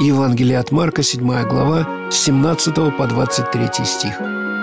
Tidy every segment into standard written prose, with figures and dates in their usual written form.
Евангелие от Марка, 7 глава, с 17 по 23 стих.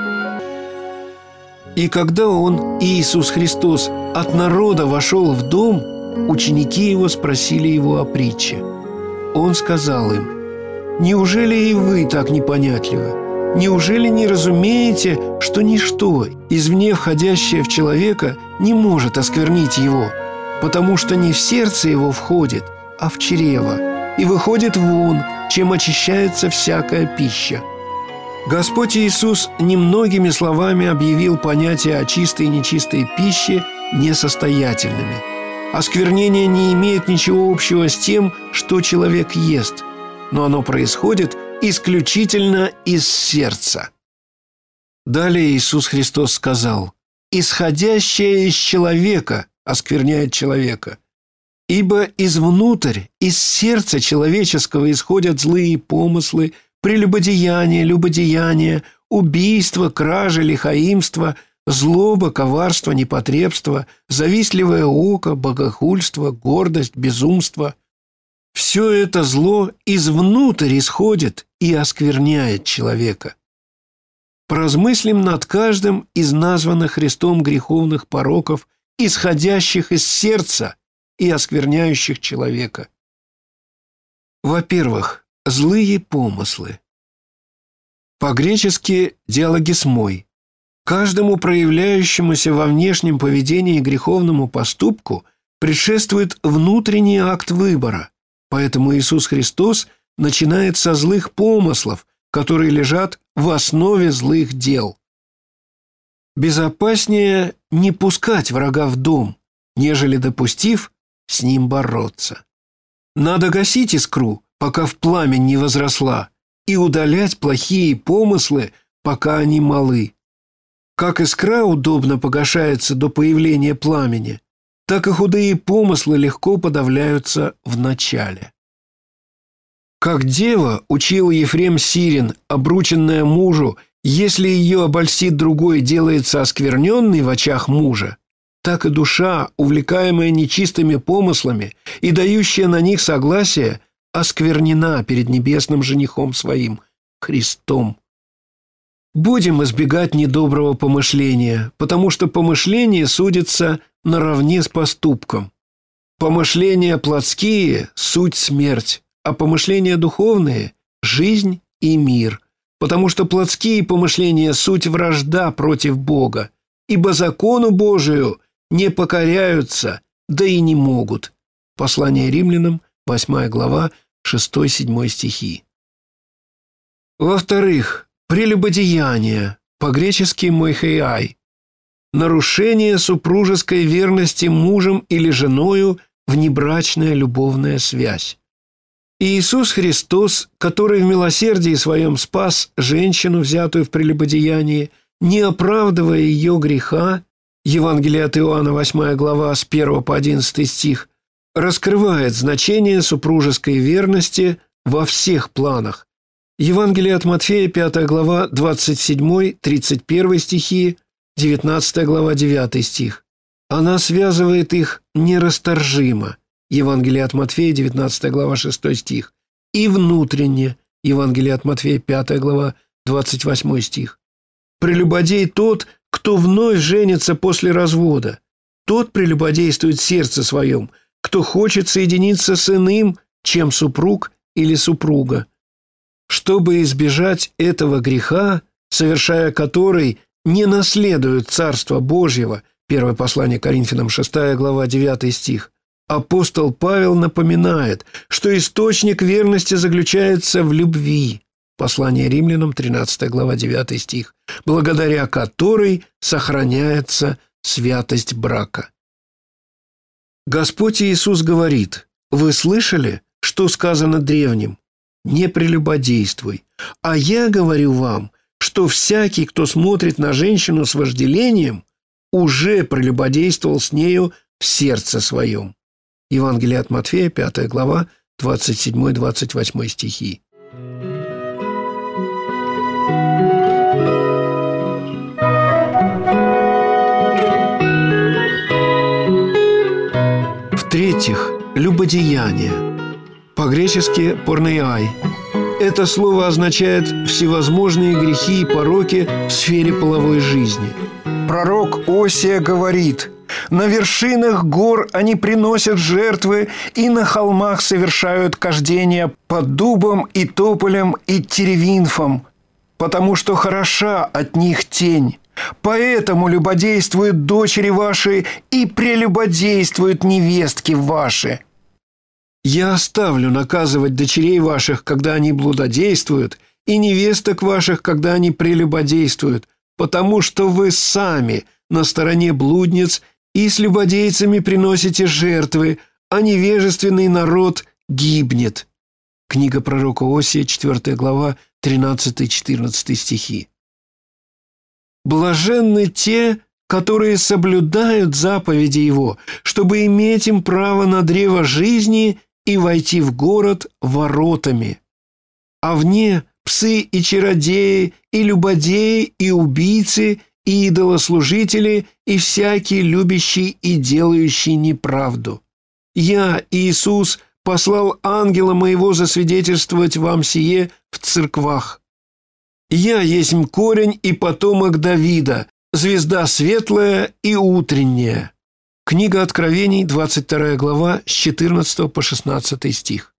«И когда Он, Иисус Христос, от народа вошел в дом, ученики Его спросили Его о притче. Он сказал им: „Неужели и вы так непонятливы? Неужели не разумеете, что ничто, извне входящее в человека, не может осквернить его, потому что не в сердце его входит, а в чрево, и выходит вон, чем очищается всякая пища“». Господь Иисус немногими словами объявил понятие о чистой и нечистой пище несостоятельными. Осквернение не имеет ничего общего с тем, что человек ест, но оно происходит исключительно из сердца. Далее Иисус Христос сказал: «Исходящее из человека оскверняет человека, ибо извнутрь, из сердца человеческого исходят злые помыслы, прелюбодеяние, любодеяние, убийство, кражи, лихаимство, злоба, коварство, непотребство, завистливое око, богохульство, гордость, безумство. Все это зло извнутрь исходит и оскверняет человека». Поразмыслим над каждым из названных Христом греховных пороков, исходящих из сердца и оскверняющих человека. Во-первых, злые помыслы. По-гречески «диалогисмой». Каждому проявляющемуся во внешнем поведении греховному поступку предшествует внутренний акт выбора, поэтому Иисус Христос начинает со злых помыслов, которые лежат в основе злых дел. Безопаснее не пускать врага в дом, нежели, допустив, с ним бороться. Надо гасить искру, пока в пламень не возросла, и удалять плохие помыслы, пока они малы. Как искра удобно погашается до появления пламени, так и худые помыслы легко подавляются в начале. Как дева, учил Ефрем Сирин, обрученная мужу, если ее обольстит другой, делается оскверненной в очах мужа, так и душа, увлекаемая нечистыми помыслами и дающая на них согласие, осквернена перед небесным женихом своим, Христом. Будем избегать недоброго помышления, потому что помышление судится наравне с поступком. Помышления плотские – суть смерть, а помышления духовные – жизнь и мир, потому что плотские помышления – суть вражда против Бога, ибо закону Божию не покоряются, да и не могут. Послание Римлянам, 8 глава, 6-7 стихи. Во-вторых, прелюбодеяние, по-гречески «мойхеай», нарушение супружеской верности мужем или женою, внебрачная любовная связь. Иисус Христос, который в милосердии своем спас женщину, взятую в прелюбодеянии, не оправдывая ее греха, Евангелие от Иоанна, 8 глава, с 1 по 11 стих, раскрывает значение супружеской верности во всех планах. Евангелие от Матфея, 5 глава, 27-31 стихи, 19 глава, 9 стих. Она связывает их нерасторжимо. Евангелие от Матфея, 19 глава, 6 стих. И внутренне. Евангелие от Матфея, 5 глава, 28 стих. Прелюбодей тот, кто вновь женится после развода. Тот прелюбодействует в сердце своем, кто хочет соединиться с иным, чем супруг или супруга. Чтобы избежать этого греха, совершая который не наследуют Царство Божьего, первое послание Коринфянам, 6 глава, 9 стих, апостол Павел напоминает, что источник верности заключается в любви. Послание Римлянам, 13 глава, 9 стих, благодаря которой сохраняется святость брака. Господь Иисус говорит: «Вы слышали, что сказано древним? Не прелюбодействуй. А я говорю вам, что всякий, кто смотрит на женщину с вожделением, уже прелюбодействовал с нею в сердце своем». Евангелие от Матфея, 5 глава, 27-28 стихи. В-третьих, любодеяние. По-гречески «порнеай». Это слово означает всевозможные грехи и пороки в сфере половой жизни. Пророк Осия говорит: «На вершинах гор они приносят жертвы, и на холмах совершают кождения под дубом и тополем и теревинфом, потому что хороша от них тень. Поэтому любодействуют дочери ваши и прелюбодействуют невестки ваши». «Я оставлю наказывать дочерей ваших, когда они блудодействуют, и невесток ваших, когда они прелюбодействуют, потому что вы сами на стороне блудниц и с любодейцами приносите жертвы, а невежественный народ гибнет». Книга пророка Осии, 4 глава, 13-14 стихи. «Блаженны те, которые соблюдают заповеди Его, чтобы иметь им право на древо жизни и войти в город воротами. А вне псы и чародеи, и любодеи, и убийцы, и идолослужители, и всякий, любящий и делающий неправду. Я, Иисус, послал ангела моего засвидетельствовать вам сие в церквах. Я есть корень и потомок Давида, звезда светлая и утренняя». Книга Откровений, 22 глава, с 14 по 16 стих.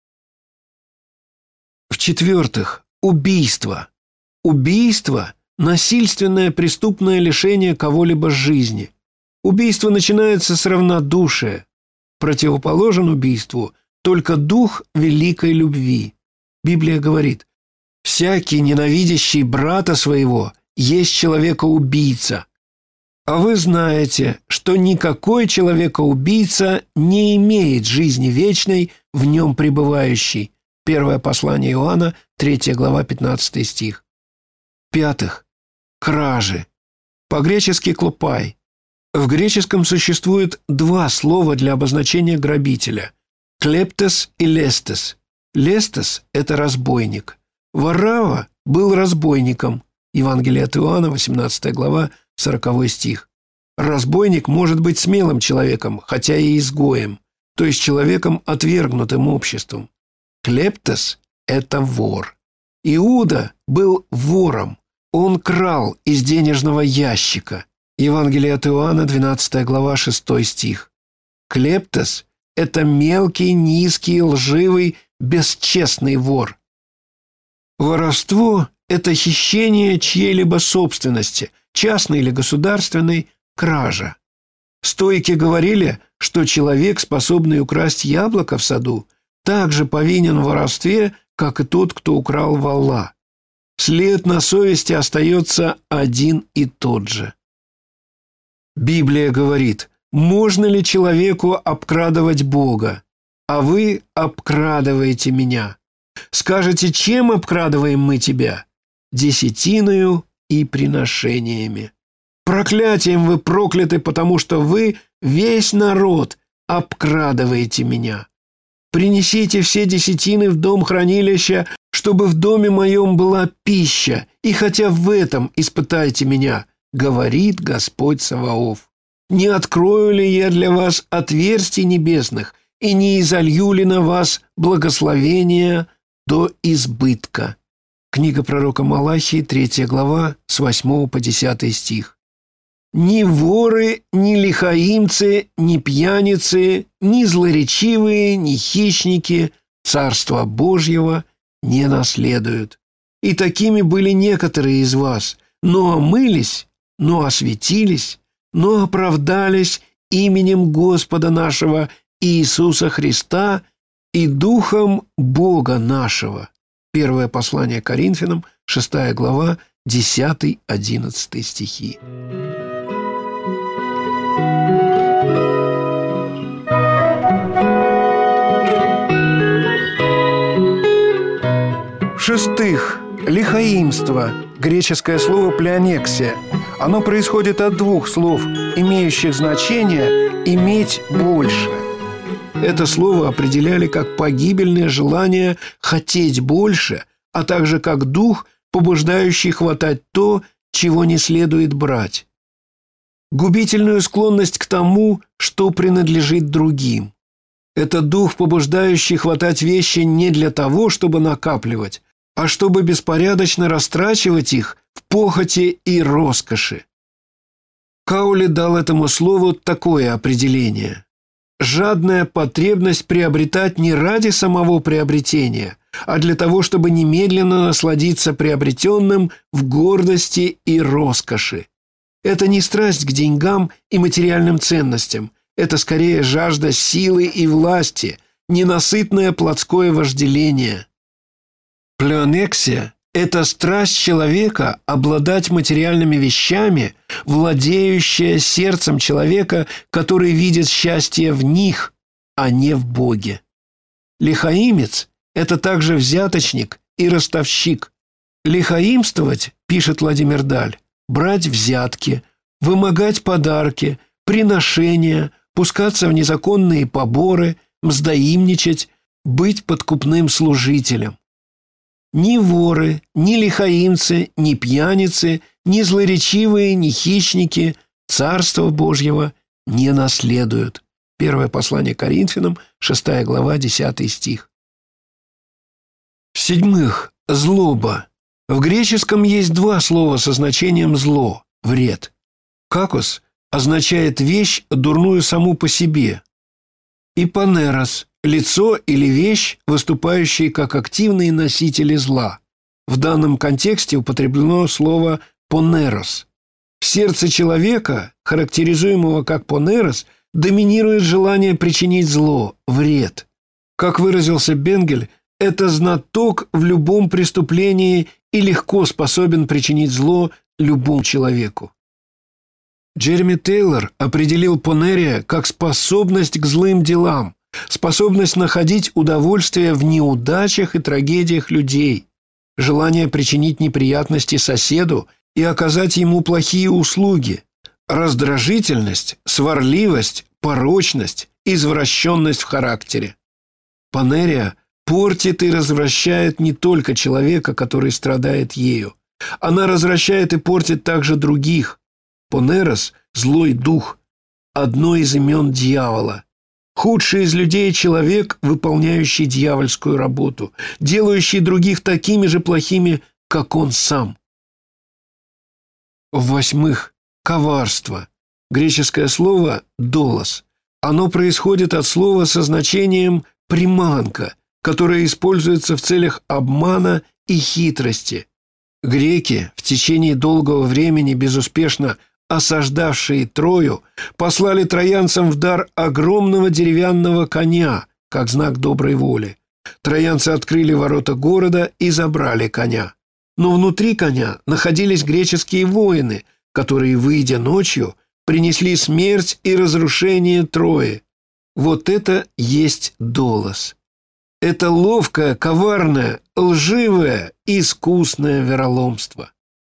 В-четвертых, убийство. Убийство – насильственное преступное лишение кого-либо жизни. Убийство начинается с равнодушия. Противоположен убийству только дух великой любви. Библия говорит: «Всякий, ненавидящий брата своего, есть человека-убийца». А вы знаете, что никакой человека-убийца не имеет жизни вечной, в нем пребывающей. Первое послание Иоанна, 3 глава, 15 стих. В-пятых, кражи. По-гречески «клопай». В греческом существует два слова для обозначения грабителя – «клептес» и «лестес». «Лестес» – это разбойник. Варава был разбойником. Евангелие от Иоанна, 18 глава, 40 стих. Разбойник может быть смелым человеком, хотя и изгоем, то есть человеком, отвергнутым обществом. Клептес – это вор. Иуда был вором. Он крал из денежного ящика. Евангелие от Иоанна, 12 глава, 6 стих. Клептес – это мелкий, низкий, лживый, бесчестный вор. Воровство – это хищение чьей-либо собственности, частной или государственной, кража. Стоики говорили, что человек, способный украсть яблоко в саду, также повинен в воровстве, как и тот, кто украл вола. След на совести остается один и тот же. Библия говорит: можно ли человеку обкрадывать Бога? А вы обкрадываете меня. Скажете, чем обкрадываем мы тебя? Десятиною и приношениями. Проклятием вы прокляты, потому что вы, весь народ, обкрадываете меня. Принесите все десятины в дом хранилища, чтобы в доме моем была пища, и хотя в этом испытайте меня, говорит Господь Саваоф. Не открою ли я для вас отверстий небесных, и не изолью ли на вас благословения до избытка?» Книга пророка Малахии, 3 глава, с 8 по 10 стих. «Ни воры, ни лихаимцы, ни пьяницы, ни злоречивые, ни хищники Царства Божьего не наследуют. И такими были некоторые из вас, но омылись, но осветились, но оправдались именем Господа нашего Иисуса Христа и Духом Бога нашего». Первое послание Коринфянам, 6 глава, 10-11 стихи. В-шестых, лихаимство, греческое слово «плеонексия». Оно происходит от двух слов, имеющих значение «иметь больше». Это слово определяли как погибельное желание хотеть больше, а также как дух, побуждающий хватать то, чего не следует брать. Губительную склонность к тому, что принадлежит другим. Это дух, побуждающий хватать вещи не для того, чтобы накапливать, а чтобы беспорядочно растрачивать их в похоти и роскоши. Каули дал этому слову такое определение: жадная потребность приобретать не ради самого приобретения, а для того, чтобы немедленно насладиться приобретенным в гордости и роскоши. Это не страсть к деньгам и материальным ценностям, это скорее жажда силы и власти, ненасытное плотское вожделение. Плеонексия – это страсть человека обладать материальными вещами, владеющая сердцем человека, который видит счастье в них, а не в Боге. Лихаимец – это также взяточник и ростовщик. Лихаимствовать, пишет Владимир Даль, брать взятки, вымогать подарки, приношения, пускаться в незаконные поборы, мздоимничать, быть подкупным служителем. Ни воры, ни лихаимцы, ни пьяницы, ни злоречивые, ни хищники Царства Божьего не наследуют. Первое послание Коринфянам, 6 глава, 10 стих. В-седьмых, злоба. В греческом есть два слова со значением «зло» – «вред». «Какос» означает вещь, дурную саму по себе. И «панерос» – лицо или вещь, выступающие как активные носители зла. В данном контексте употреблено слово «понерос». В сердце человека, характеризуемого как «понерос», доминирует желание причинить зло, вред. Как выразился Бенгель, это знаток в любом преступлении и легко способен причинить зло любому человеку. Джереми Тейлор определил понерия как способность к злым делам, способность находить удовольствие в неудачах и трагедиях людей, желание причинить неприятности соседу и оказать ему плохие услуги, раздражительность, сварливость, порочность, извращенность в характере. Понерия портит и развращает не только человека, который страдает ею. Она развращает и портит также других. Понерос – злой дух, одно из имен дьявола. Худший из людей – человек, выполняющий дьявольскую работу, делающий других такими же плохими, как он сам. В-восьмых, коварство. Греческое слово «долос». Оно происходит от слова со значением «приманка», которое используется в целях обмана и хитрости. Греки, в течение долгого времени безуспешно осаждавшие Трою, послали троянцам в дар огромного деревянного коня, как знак доброй воли. Троянцы открыли ворота города и забрали коня. Но внутри коня находились греческие воины, которые, выйдя ночью, принесли смерть и разрушение Трои. Вот это есть долос. Это ловкое, коварное, лживое и искусное вероломство.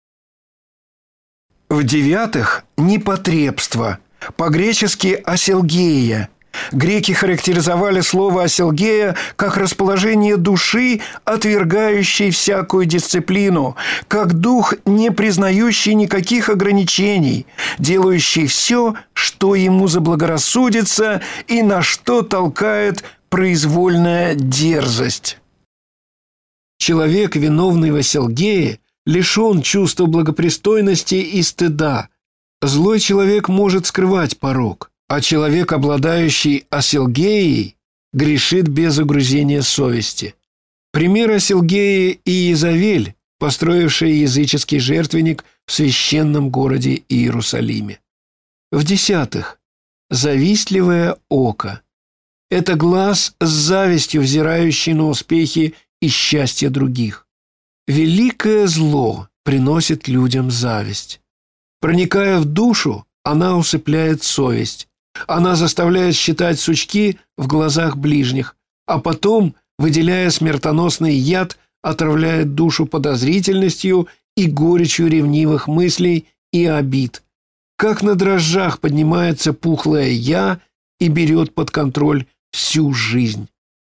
В-девятых, непотребство, по-гречески «оселгея». Греки характеризовали слово «оселгея» как расположение души, отвергающей всякую дисциплину, как дух, не признающий никаких ограничений, делающий все, что ему заблагорассудится и на что толкает произвольная дерзость. Человек, виновный в оселгее, лишен чувства благопристойности и стыда. Злой человек может скрывать порок, а человек, обладающий оселгеей, грешит без угрызения совести. Пример оселгеи и Иезавель, построившая языческий жертвенник в священном городе Иерусалиме. В-десятых, завистливое око. Это глаз с завистью, взирающий на успехи и счастье других. Великое зло приносит людям зависть. Проникая в душу, она усыпляет совесть. Она заставляет считать сучки в глазах ближних, а потом, выделяя смертоносный яд, отравляет душу подозрительностью и горечью ревнивых мыслей и обид. Как на дрожжах поднимается пухлое «я» и берет под контроль всю жизнь.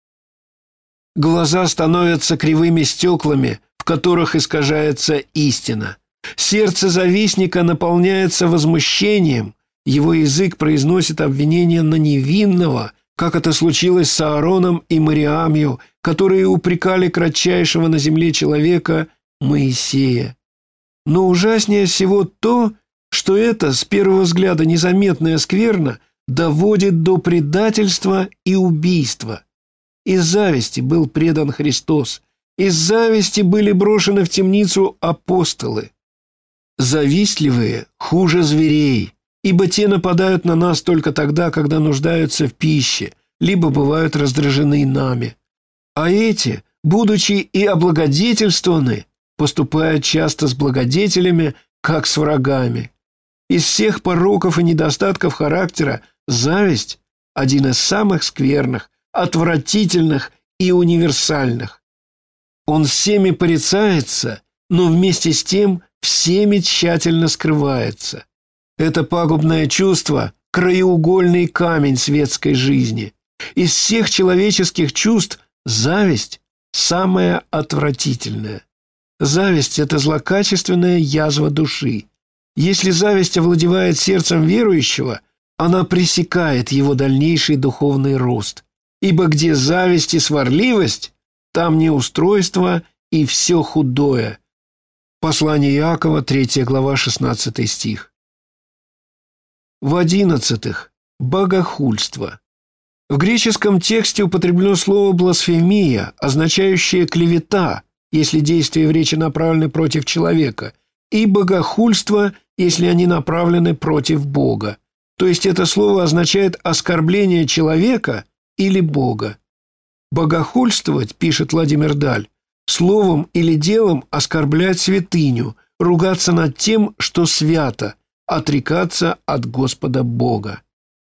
Глаза становятся кривыми стеклами, в которых искажается истина. Сердце завистника наполняется возмущением, его язык произносит обвинения на невинного, как это случилось с Аароном и Мариамью, которые упрекали кратчайшего на земле человека Моисея. Но ужаснее всего то, что это, с первого взгляда, незаметная скверна доводит до предательства и убийства. Из зависти был предан Христос, из зависти были брошены в темницу апостолы. Завистливые хуже зверей, ибо те нападают на нас только тогда, когда нуждаются в пище, либо бывают раздражены нами. А эти, будучи и облагодетельствованы, поступают часто с благодетелями, как с врагами. Из всех пороков и недостатков характера зависть – один из самых скверных, отвратительных и универсальных. Он всеми порицается, но вместе с тем всеми тщательно скрывается. Это пагубное чувство – краеугольный камень светской жизни. Из всех человеческих чувств зависть – самая отвратительная. Зависть – это злокачественная язва души. Если зависть овладевает сердцем верующего, она пресекает его дальнейший духовный рост. Ибо где зависть и сварливость, там неустройство и все худое. Послание Иакова, 3 глава, 16 стих. В 11-х. Богохульство. В греческом тексте употреблено слово «бласфемия», означающее «клевета», если действия в речи направлены против человека, и «богохульство», если они направлены против Бога. То есть это слово означает оскорбление человека или Бога. Богохульствовать, пишет Владимир Даль, словом или делом оскорблять святыню, ругаться над тем, что свято, отрекаться от Господа Бога.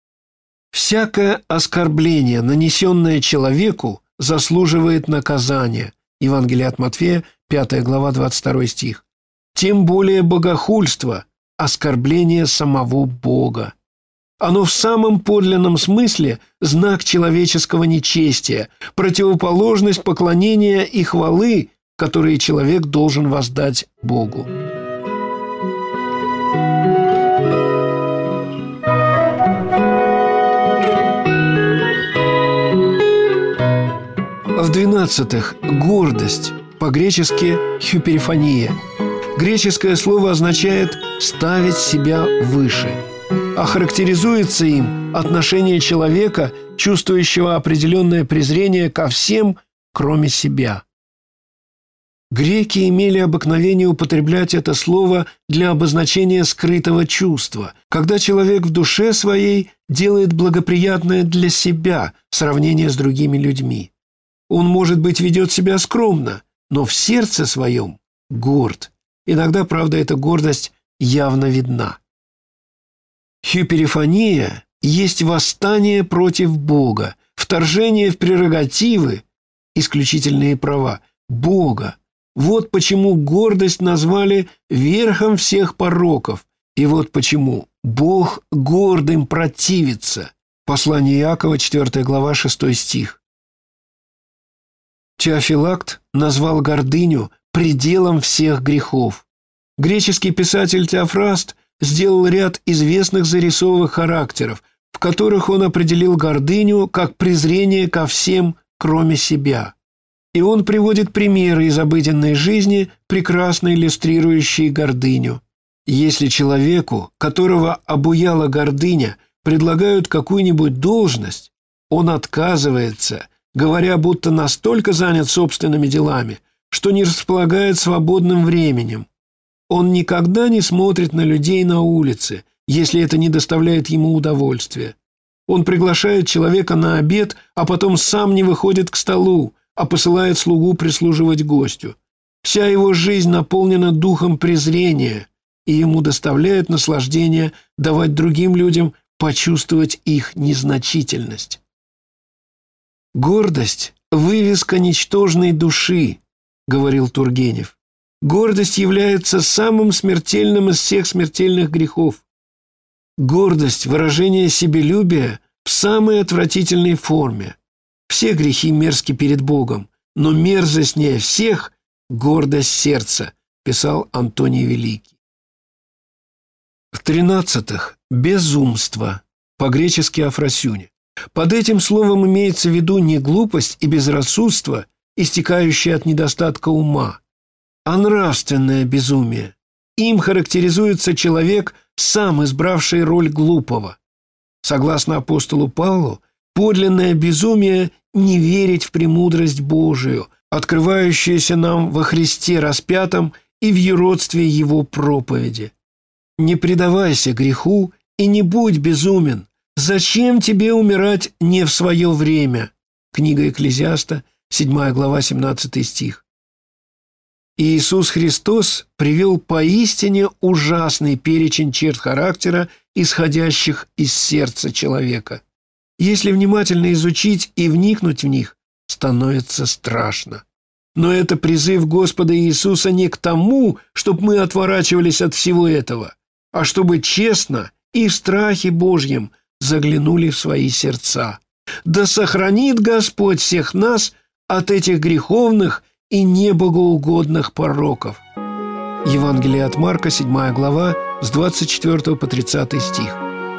Всякое оскорбление, нанесенное человеку, заслуживает наказания. Евангелие от Матфея, 5 глава, 22 стих. Тем более богохульство – оскорбление самого Бога. Оно в самом подлинном смысле знак человеческого нечестия, противоположность поклонения и хвалы, которые человек должен воздать Богу. В 12-х. Гордость, по-гречески «хюперифония». Греческое слово означает «ставить себя выше», а характеризуется им отношение человека, чувствующего определенное презрение ко всем, кроме себя. Греки имели обыкновение употреблять это слово для обозначения скрытого чувства, когда человек в душе своей делает благоприятное для себя сравнение с другими людьми. Он, может быть, ведет себя скромно, но в сердце своем горд. Иногда, правда, эта гордость явно видна. Хюперифония есть восстание против Бога, вторжение в прерогативы, исключительные права Бога. Вот почему гордость назвали верхом всех пороков, и вот почему Бог гордым противится. Послание Иакова, 4 глава, 6 стих. Теофилакт назвал гордыню пределом всех грехов. Греческий писатель Теофраст сделал ряд известных зарисовых характеров, в которых он определил гордыню как презрение ко всем, кроме себя. И он приводит примеры из обыденной жизни, прекрасно иллюстрирующие гордыню. Если человеку, которого обуяла гордыня, предлагают какую-нибудь должность, он отказывается, говоря, будто настолько занят собственными делами, что не располагает свободным временем. Он никогда не смотрит на людей на улице, если это не доставляет ему удовольствия. Он приглашает человека на обед, а потом сам не выходит к столу, а посылает слугу прислуживать гостю. Вся его жизнь наполнена духом презрения, и ему доставляет наслаждение давать другим людям почувствовать их незначительность. «Гордость – вывеска ничтожной души», – говорил Тургенев. «Гордость является самым смертельным из всех смертельных грехов. Гордость – выражение себелюбия в самой отвратительной форме. Все грехи мерзки перед Богом, но мерзостнее всех – гордость сердца», – писал Антоний Великий. В 13-х. Безумство, по-гречески «афросюня». Под этим словом имеется в виду не глупость и безрассудство, истекающее от недостатка ума, а нравственное безумие. Им характеризуется человек, сам избравший роль глупого. Согласно апостолу Павлу, подлинное безумие – не верить в премудрость Божию, открывающуюся нам во Христе распятом и в юродстве Его проповеди. Не предавайся греху и не будь безумен. Зачем тебе умирать не в свое время? Книга Экклезиаста, 7 глава, 17 стих. Иисус Христос привел поистине ужасный перечень черт характера, исходящих из сердца человека. Если внимательно изучить и вникнуть в них, становится страшно. Но это призыв Господа Иисуса не к тому, чтобы мы отворачивались от всего этого, а чтобы честно и в страхе Божьем заглянули в свои сердца. Да сохранит Господь всех нас от этих греховных и небогоугодных пороков. Евангелие от Марка, 7 глава, с 24 по 30 стих.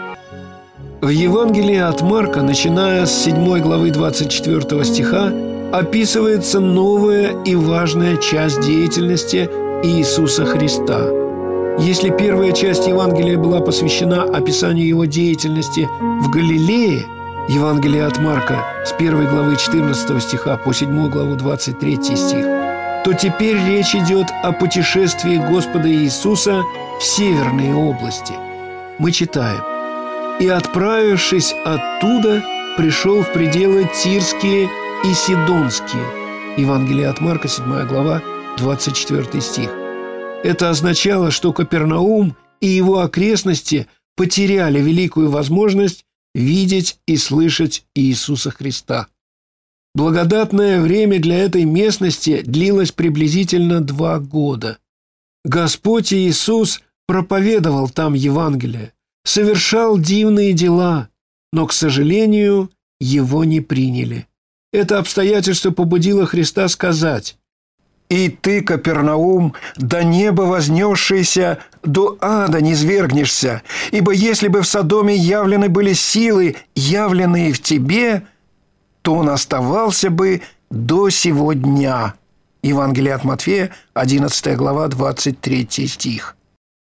В Евангелии от Марка, начиная с 7 главы 24 стиха, описывается новая и важная часть деятельности Иисуса Христа. Если первая часть Евангелия была посвящена описанию Его деятельности в Галилее, Евангелие от Марка с 1 главы 14 стиха по 7 главу 23 стих, то теперь речь идет о путешествии Господа Иисуса в северные области. Мы читаем: «И, отправившись оттуда, пришел в пределы Тирские и Сидонские». Евангелие от Марка, 7 глава, 24 стих. Это означало, что Капернаум и его окрестности потеряли великую возможность видеть и слышать Иисуса Христа. Благодатное время для этой местности длилось приблизительно 2 года. Господь Иисус проповедовал там Евангелие, совершал дивные дела, но, к сожалению, Его не приняли. Это обстоятельство побудило Христа сказать: «И ты, Капернаум, до неба вознесшийся, до ада низвергнешься, ибо если бы в Содоме явлены были силы, явленные в тебе, то он оставался бы до сего дня». Евангелие от Матфея, 11 глава, 23 стих.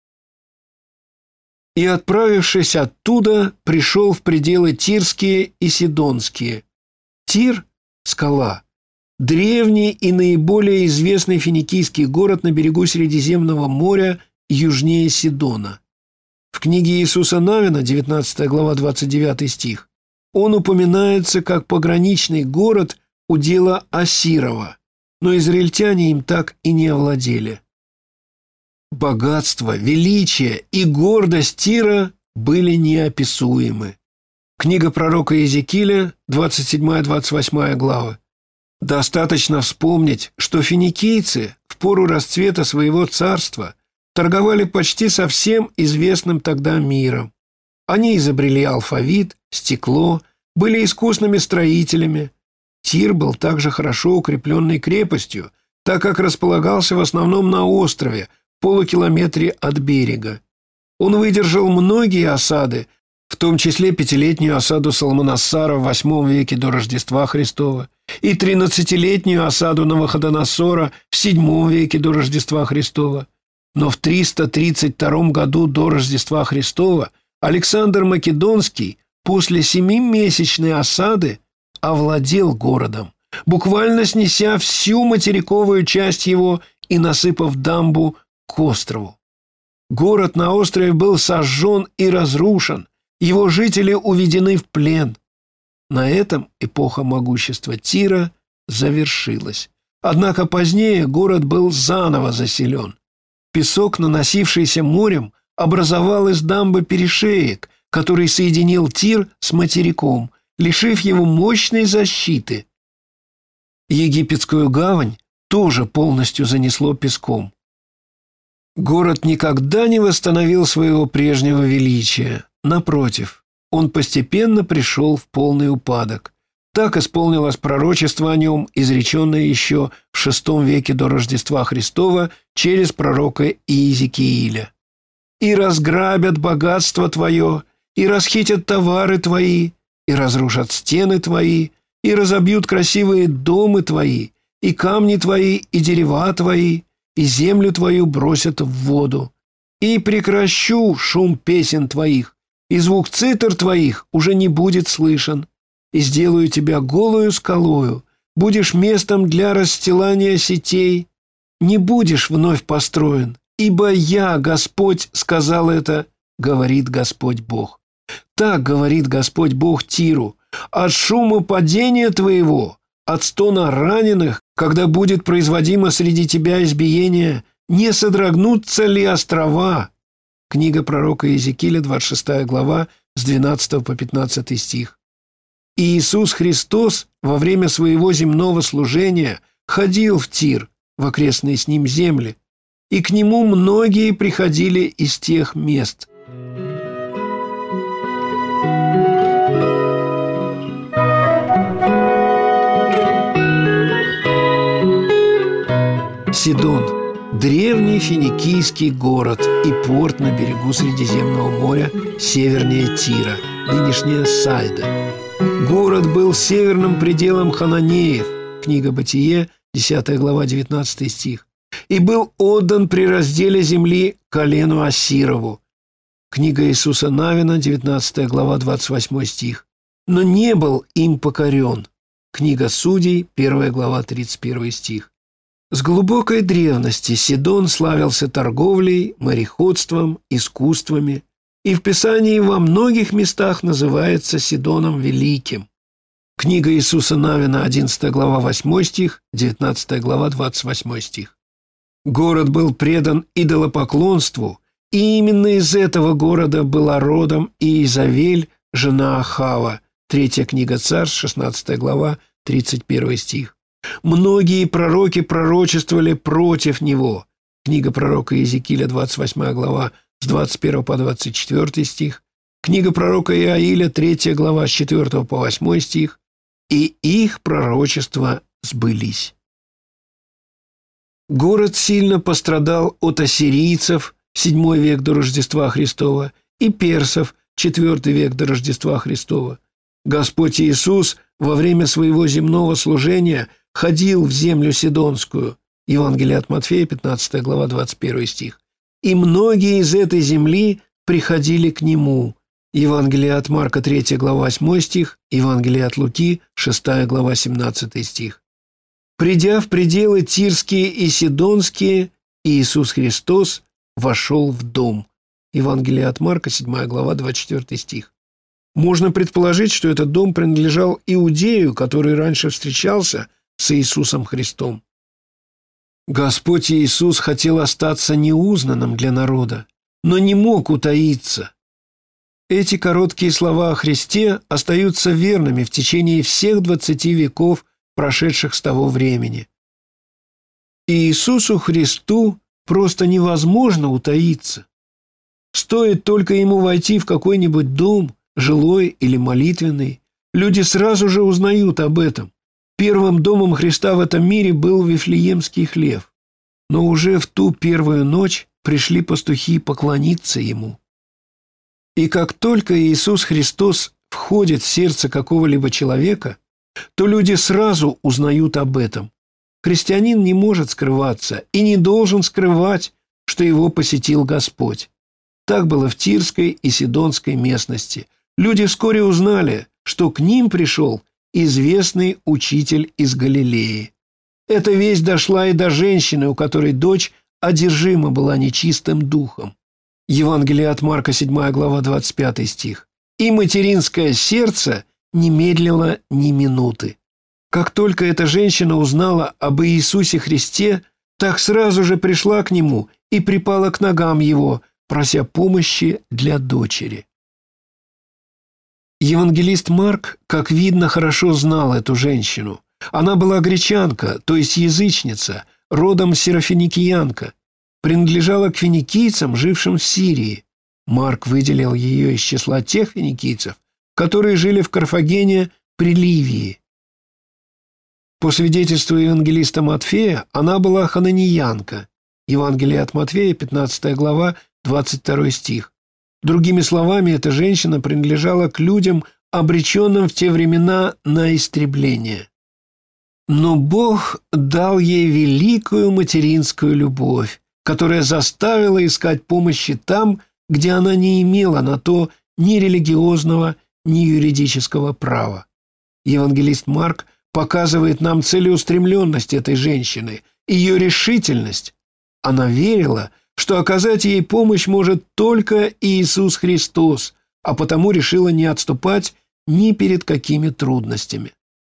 «И, отправившись оттуда, пришел в пределы Тирские и Сидонские». Тир – скала. Древний и наиболее известный финикийский город на берегу Средиземного моря, южнее Сидона. В книге Иисуса Навина, 19 глава, 29 стих, он упоминается как пограничный город удела Ассирова, но израильтяне им так и не овладели. Богатство, величие и гордость Тира были неописуемы. Книга пророка Иезекииля, 27-28 глава. Достаточно вспомнить, что финикийцы в пору расцвета своего царства торговали почти со всем известным тогда миром. Они изобрели алфавит, стекло, были искусными строителями. Тир был также хорошо укрепленной крепостью, так как располагался в основном на острове, в полукилометре от берега. Он выдержал многие осады, в том числе 5-летнюю осаду Салманассара в 8 веке до Рождества Христова и 13-летнюю осаду Навуходоносора в 7 веке до Рождества Христова. Но в 332 году до Рождества Христова Александр Македонский после 7-месячной осады овладел городом, буквально снеся всю материковую часть его и насыпав дамбу к острову. Город на острове был сожжен и разрушен, его жители уведены в плен. На этом эпоха могущества Тира завершилась. Однако позднее город был заново заселен. Песок, наносившийся морем, образовал из дамбы перешеек, который соединил Тир с материком, лишив его мощной защиты. Египетскую гавань тоже полностью занесло песком. Город никогда не восстановил своего прежнего величия. Напротив, он постепенно пришел в полный упадок. Так исполнилось пророчество о нем, изреченное еще в VI веке до Рождества Христова через пророка Иезекииля. «И разграбят богатство твое, и расхитят товары твои, и разрушат стены твои, и разобьют красивые дома твои, и камни твои, и дерева твои, и землю твою бросят в воду. И прекращу шум песен твоих, и звук цитар твоих уже не будет слышен. И сделаю тебя голую скалою, будешь местом для расстилания сетей, не будешь вновь построен, ибо я, Господь, сказал это, говорит Господь Бог. Так говорит Господь Бог Тиру: от шума падения твоего, от стона раненых, когда будет производимо среди тебя избиение, не содрогнутся ли острова? Книга пророка Иезекииля, 26 глава, с 12 по 15 стих. И Иисус Христос во время своего земного служения ходил в Тир, в окрестные с ним земли, и к нему многие приходили из тех мест. Сидон – древний финикийский город и порт на берегу Средиземного моря, севернее Тира, нынешняя Сайда. Город был северным пределом хананеев, книга Бытие, 10 глава, 19 стих, и был отдан при разделе земли колену Ассирову, книга Иисуса Навина, 19 глава, 28 стих, но не был им покорен, книга Судей, 1 глава, 31 стих. С глубокой древности Сидон славился торговлей, мореходством, искусствами, и в Писании во многих местах называется Сидоном Великим. Книга Иисуса Навина, 11 глава, 8 стих, 19 глава, 28 стих. Город был предан идолопоклонству, и именно из этого города была родом Иезавель, жена Ахава. 3 книга Царств, 16 глава, 31 стих. Многие пророки пророчествовали против него. Книга пророка Иезекииля, 28 глава, с 21 по 24 стих. Книга пророка Иаиля, 3 глава, с 4 по 8 стих. И их пророчества сбылись. Город сильно пострадал от ассирийцев, 7 век до Рождества Христова, и персов, 4 век до Рождества Христова. Господь Иисус во время своего земного служения ходил в землю Сидонскую. Евангелие от Матфея, 15 глава, 21 стих. И многие из этой земли приходили к нему. Евангелие от Марка, 3 глава, 8 стих. Евангелие от Луки, 6 глава, 17 стих. Придя в пределы Тирские и Сидонские, Иисус Христос вошел в дом. Евангелие от Марка, 7 глава, 24 стих. Можно предположить, что этот дом принадлежал Иудею, который раньше встречался с Иисусом Христом. Господь Иисус хотел остаться неузнанным для народа, но не мог утаиться. Эти короткие слова о Христе остаются верными в течение всех 20 веков, прошедших с того времени. Иисусу Христу просто невозможно утаиться. Стоит только ему войти в какой-нибудь дом, жилой или молитвенный, люди сразу же узнают об этом. Первым домом Христа в этом мире был Вифлеемский хлев. Но уже в ту первую ночь пришли пастухи поклониться ему. И как только Иисус Христос входит в сердце какого-либо человека, то люди сразу узнают об этом. Христианин не может скрываться и не должен скрывать, что его посетил Господь. Так было в Тирской и Сидонской местности. Люди вскоре узнали, что к ним пришел известный учитель из Галилеи. Эта весть дошла и до женщины, у которой дочь одержима была нечистым духом. Евангелие от Марка, 7 глава, 25 стих. «И материнское сердце не медлило ни минуты». Как только эта женщина узнала об Иисусе Христе, так сразу же пришла к нему и припала к ногам его, прося помощи для дочери. Евангелист Марк, как видно, хорошо знал эту женщину. Она была гречанка, то есть язычница, родом сирофиникиянка, принадлежала к финикийцам, жившим в Сирии. Марк выделил ее из числа тех финикийцев, которые жили в Карфагене при Ливии. По свидетельству евангелиста Матфея, она была хананиянка. Евангелие от Матфея, 15 глава, 22 стих. Другими словами, эта женщина принадлежала к людям обреченном в те времена на истребление. Но Бог дал ей великую материнскую любовь, которая заставила искать помощи там, где она не имела на то ни религиозного, ни юридического права. Евангелист Марк показывает нам целеустремленность этой женщины, ее решительность. Она верила, что оказать ей помощь может только Иисус Христос, а потому решила не отступать ни перед какими трудностями.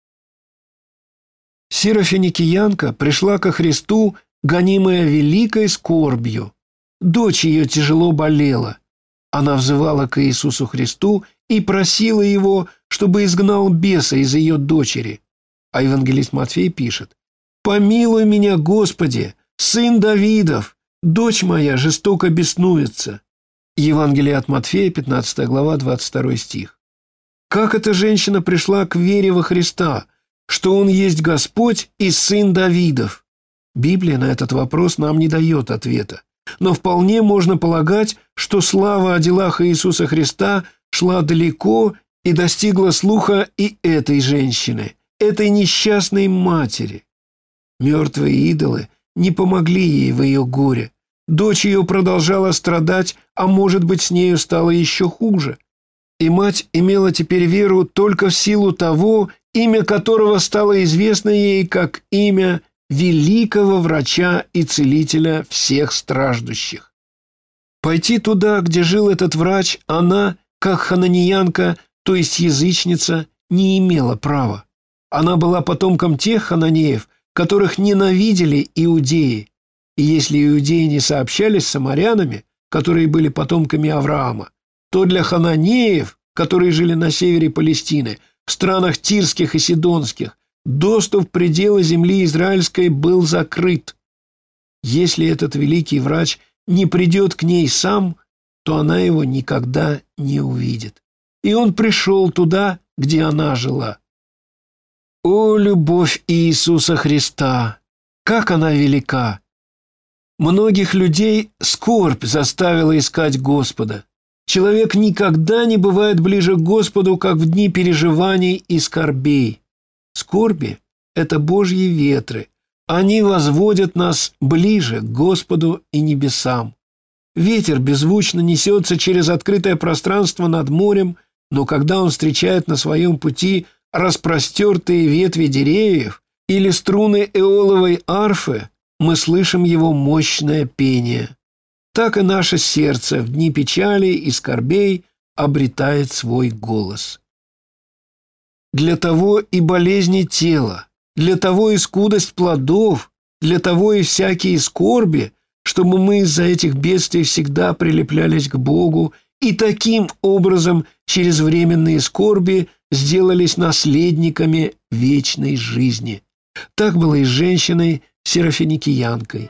Сирофиникиянка пришла ко Христу, гонимая великой скорбью. Дочь ее тяжело болела. Она взывала к Иисусу Христу и просила Его, чтобы изгнал беса из ее дочери. А евангелист Матфей пишет: «Помилуй меня, Господи, сын Давидов, дочь моя жестоко беснуется». Евангелие от Матфея, 15 глава, 22 стих. Как эта женщина пришла к вере во Христа, что Он есть Господь и сын Давидов? Библия на этот вопрос нам не дает ответа, но вполне можно полагать, что слава о делах Иисуса Христа шла далеко и достигла слуха и этой женщины, этой несчастной матери. Мертвые идолы не помогли ей в ее горе. Дочь ее продолжала страдать, а может быть, с нею стало еще хуже. И мать имела теперь веру только в силу того, имя которого стало известно ей как имя великого врача и целителя всех страждущих. Пойти туда, где жил этот врач, она, как хананиянка, то есть язычница, не имела права. Она была потомком тех хананеев, которых ненавидели иудеи. И если иудеи не сообщались с самарянами, которые были потомками Авраама, то для хананеев, которые жили на севере Палестины, в странах тирских и сидонских, доступ в пределы земли израильской был закрыт. Если этот великий врач не придет к ней сам, то она его никогда не увидит. И он пришел туда, где она жила. О, любовь Иисуса Христа! Как она велика! Многих людей скорбь заставила искать Господа. Человек никогда не бывает ближе к Господу, как в дни переживаний и скорбей. Скорби – это Божьи ветры. Они возводят нас ближе к Господу и небесам. Ветер беззвучно несется через открытое пространство над морем, но когда он встречает на своем пути распростертые ветви деревьев или струны эоловой арфы, мы слышим его мощное пение. Так и наше сердце в дни печали и скорбей обретает свой голос. Для того и болезни тела, для того и скудость плодов, для того и всякие скорби, чтобы мы из-за этих бедствий всегда прилеплялись к Богу и таким образом через временные скорби сделались наследниками вечной жизни. Так было и с женщиной сирофиникиянкой.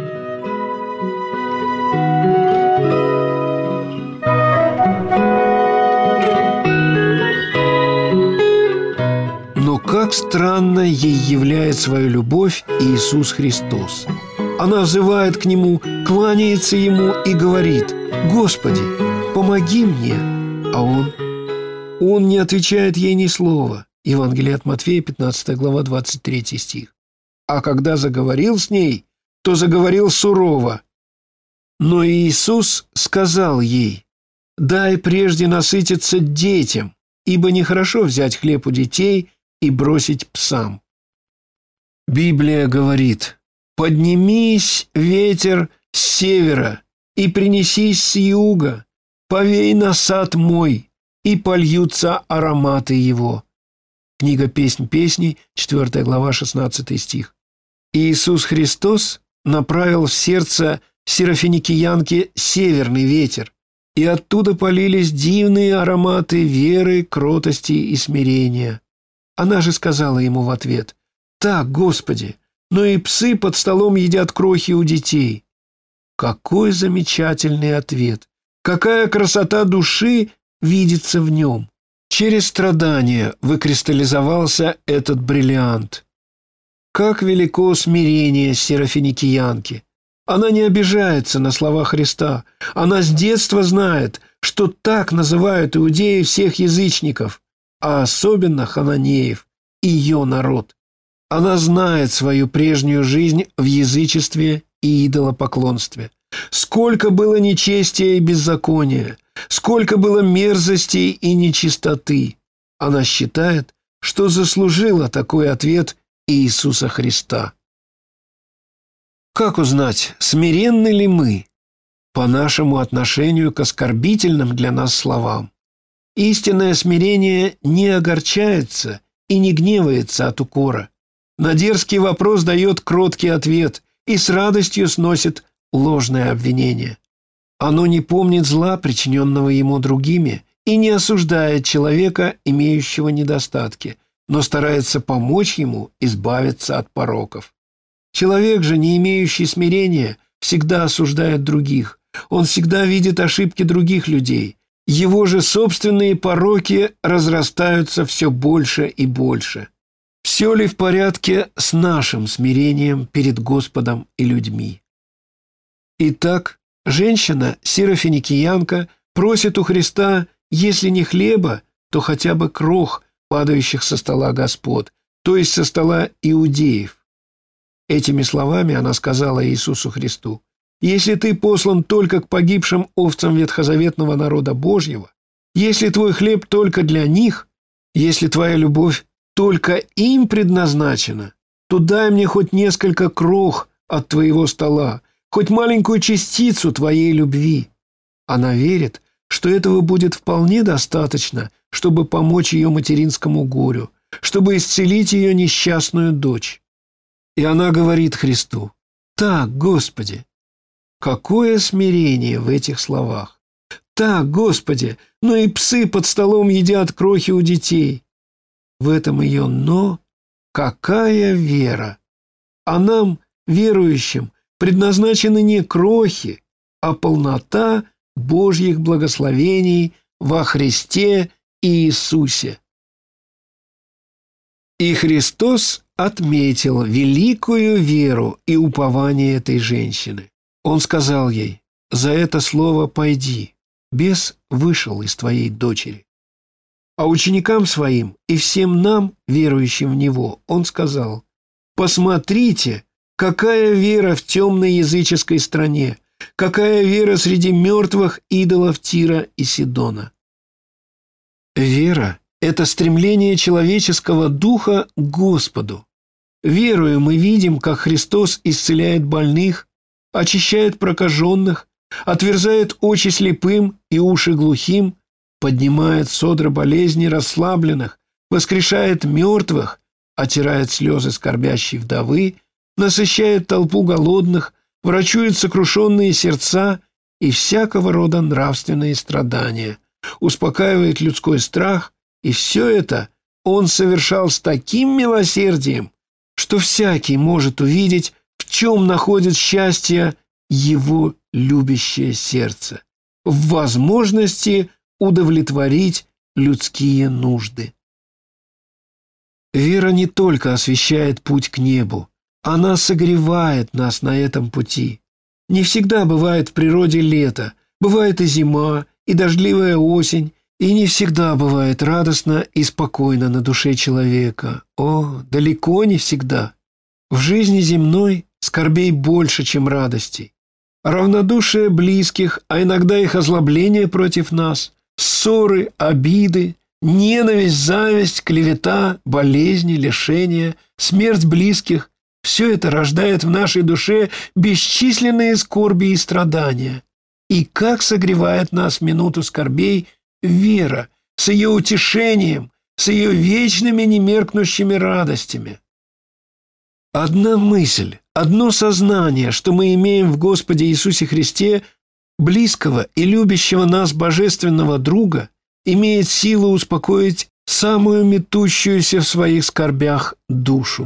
Но как странно ей являет свою любовь Иисус Христос. Она взывает к Нему, кланяется Ему и говорит: «Господи, помоги мне!» А Он не отвечает ей ни слова. Евангелие от Матфея, 15 глава, 23 стих. А когда заговорил с ней, то заговорил сурово. Но Иисус сказал ей: «Дай прежде насытиться детям, ибо нехорошо взять хлеб у детей и бросить псам». Библия говорит: «Поднимись, ветер, с севера, и принесись с юга, повей на сад мой, и польются ароматы его». Книга «Песнь песней», 4 глава, 16 стих. Иисус Христос направил в сердце сирофиникиянки северный ветер, и оттуда полились дивные ароматы веры, кротости и смирения. Она же сказала ему в ответ: «Так, Господи, но и псы под столом едят крохи у детей». Какой замечательный ответ! Какая красота души видится в нем! Через страдания выкристаллизовался этот бриллиант. Как велико смирение сирофиникиянки! Она не обижается на слова Христа. Она с детства знает, что так называют иудеи всех язычников. а особенно хананеев и ее народ. Она знает свою прежнюю жизнь в язычестве и идолопоклонстве. Сколько было нечестия и беззакония, сколько было мерзостей и нечистоты. Она считает, что заслужила такой ответ Иисуса Христа. Как узнать, смиренны ли мы? По нашему отношению к оскорбительным для нас словам. Истинное смирение не огорчается и не гневается от укора. На дерзкий вопрос дает кроткий ответ и с радостью сносит ложное обвинение. Оно не помнит зла, причиненного ему другими, и не осуждает человека, имеющего недостатки, но старается помочь ему избавиться от пороков. Человек же, не имеющий смирения, всегда осуждает других. Он всегда видит ошибки других людей. Его же собственные пороки разрастаются все больше и больше. Все ли в порядке с нашим смирением перед Господом и людьми? Итак, женщина-сирофиникиянка просит у Христа, если не хлеба, то хотя бы крох, падающих со стола господ, то есть со стола иудеев. Этими словами она сказала Иисусу Христу: «Если ты послан только к погибшим овцам ветхозаветного народа Божьего, если твой хлеб только для них, если твоя любовь только им предназначена, то дай мне хоть несколько крох от твоего стола, хоть маленькую частицу твоей любви». Она верит, что этого будет вполне достаточно, чтобы помочь ее материнскому горю, чтобы исцелить ее несчастную дочь. И она говорит Христу: «Так, Господи». Какое смирение в этих словах! «Так, Господи, но и псы под столом едят крохи у детей». В этом ее «но». Какая вера! А нам, верующим, предназначены не крохи, а полнота Божьих благословений во Христе Иисусе. И Христос отметил великую веру и упование этой женщины. Он сказал ей: «За это слово пойди, бес вышел из твоей дочери». А ученикам своим и всем нам, верующим в Него, Он сказал: «Посмотрите, какая вера в темной языческой стране, какая вера среди мертвых идолов Тира и Сидона». Вера – это стремление человеческого духа к Господу. Верою мы видим, как Христос исцеляет больных, очищает прокаженных, отверзает очи слепым и уши глухим, поднимает содра болезни расслабленных, воскрешает мертвых, отирает слезы скорбящей вдовы, насыщает толпу голодных, врачует сокрушенные сердца и всякого рода нравственные страдания, успокаивает людской страх, и все это Он совершал с таким милосердием, что всякий может увидеть, в чем находит счастье Его любящее сердце, в возможности удовлетворить людские нужды. Вера не только освещает путь к небу, она согревает нас на этом пути. Не всегда бывает в природе лето, бывает и зима, и дождливая осень, и не всегда бывает радостно и спокойно на душе человека. О, далеко не всегда. В жизни земной скорбей больше, чем радостей. Равнодушие близких, а иногда их озлобление против нас, ссоры, обиды, ненависть, зависть, клевета, болезни, лишения, смерть близких – все это рождает в нашей душе бесчисленные скорби и страдания. И как согревает нас в минуту скорбей вера с ее утешением, с ее вечными немеркнущими радостями. Одна мысль, одно сознание, что мы имеем в Господе Иисусе Христе, близкого и любящего нас божественного друга, имеет силу успокоить самую метущуюся в своих скорбях душу.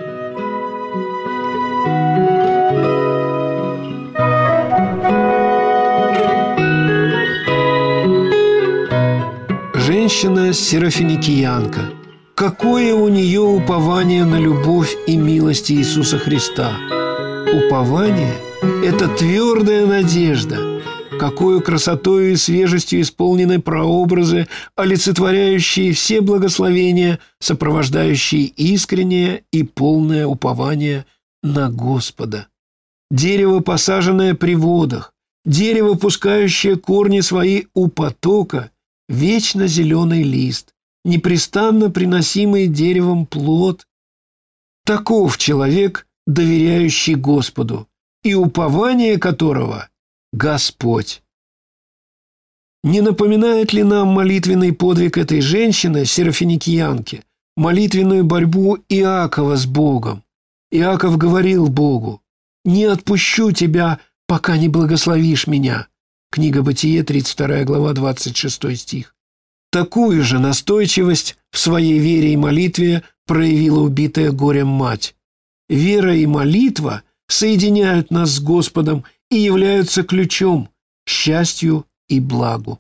Женщина-сирофиникиянка. Какое у нее упование на любовь и милость Иисуса Христа? Упование – это твердая надежда, какою красотою и свежестью исполнены прообразы, олицетворяющие все благословения, сопровождающие искреннее и полное упование на Господа. Дерево, посаженное при водах, дерево, пускающее корни свои у потока, вечно зеленый лист, непрестанно приносимый деревом плод. Таков человек, доверяющий Господу, и упование которого – Господь. Не напоминает ли нам молитвенный подвиг этой женщины, серафиникиянки, молитвенную борьбу Иакова с Богом? Иаков говорил Богу: «Не отпущу тебя, пока не благословишь меня». Книга Бытие, 32 глава, 26 стих. Такую же настойчивость в своей вере и молитве проявила убитая горем мать. Вера и молитва соединяют нас с Господом и являются ключом к счастью и благу.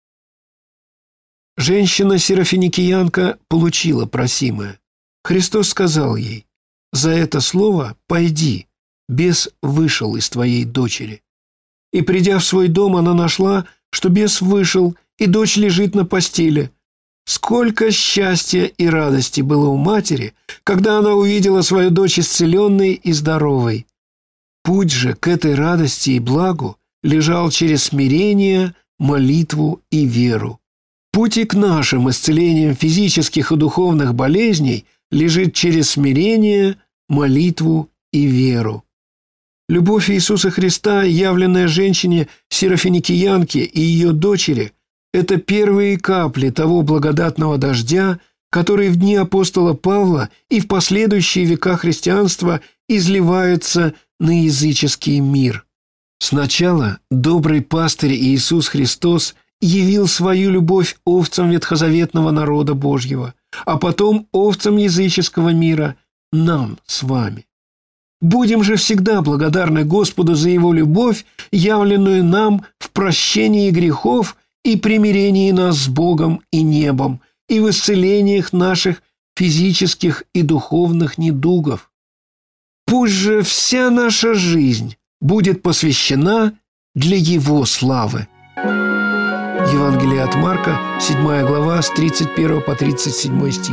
Женщина-серафиникиянка получила просимое. Христос сказал ей: «За это слово пойди, бес вышел из твоей дочери». И, придя в свой дом, она нашла, что бес вышел, и дочь лежит на постели. Сколько счастья и радости было у матери, когда она увидела свою дочь исцеленной и здоровой. Путь же к этой радости и благу лежал через смирение, молитву и веру. Путь и к нашим исцелениям физических и духовных болезней лежит через смирение, молитву и веру. Любовь Иисуса Христа, явленная женщине серафиникиянке и ее дочери, это первые капли того благодатного дождя, который в дни апостола Павла и в последующие века христианства изливается на языческий мир. Сначала добрый пастырь Иисус Христос явил свою любовь овцам ветхозаветного народа Божьего, а потом овцам языческого мира, нам с вами. Будем же всегда благодарны Господу за Его любовь, явленную нам в прощении грехов и примирении нас с Богом и небом, и в исцелениях наших физических и духовных недугов. Пусть же вся наша жизнь будет посвящена для Его славы. Евангелие от Марка, 7 глава, с 31 по 37 стих.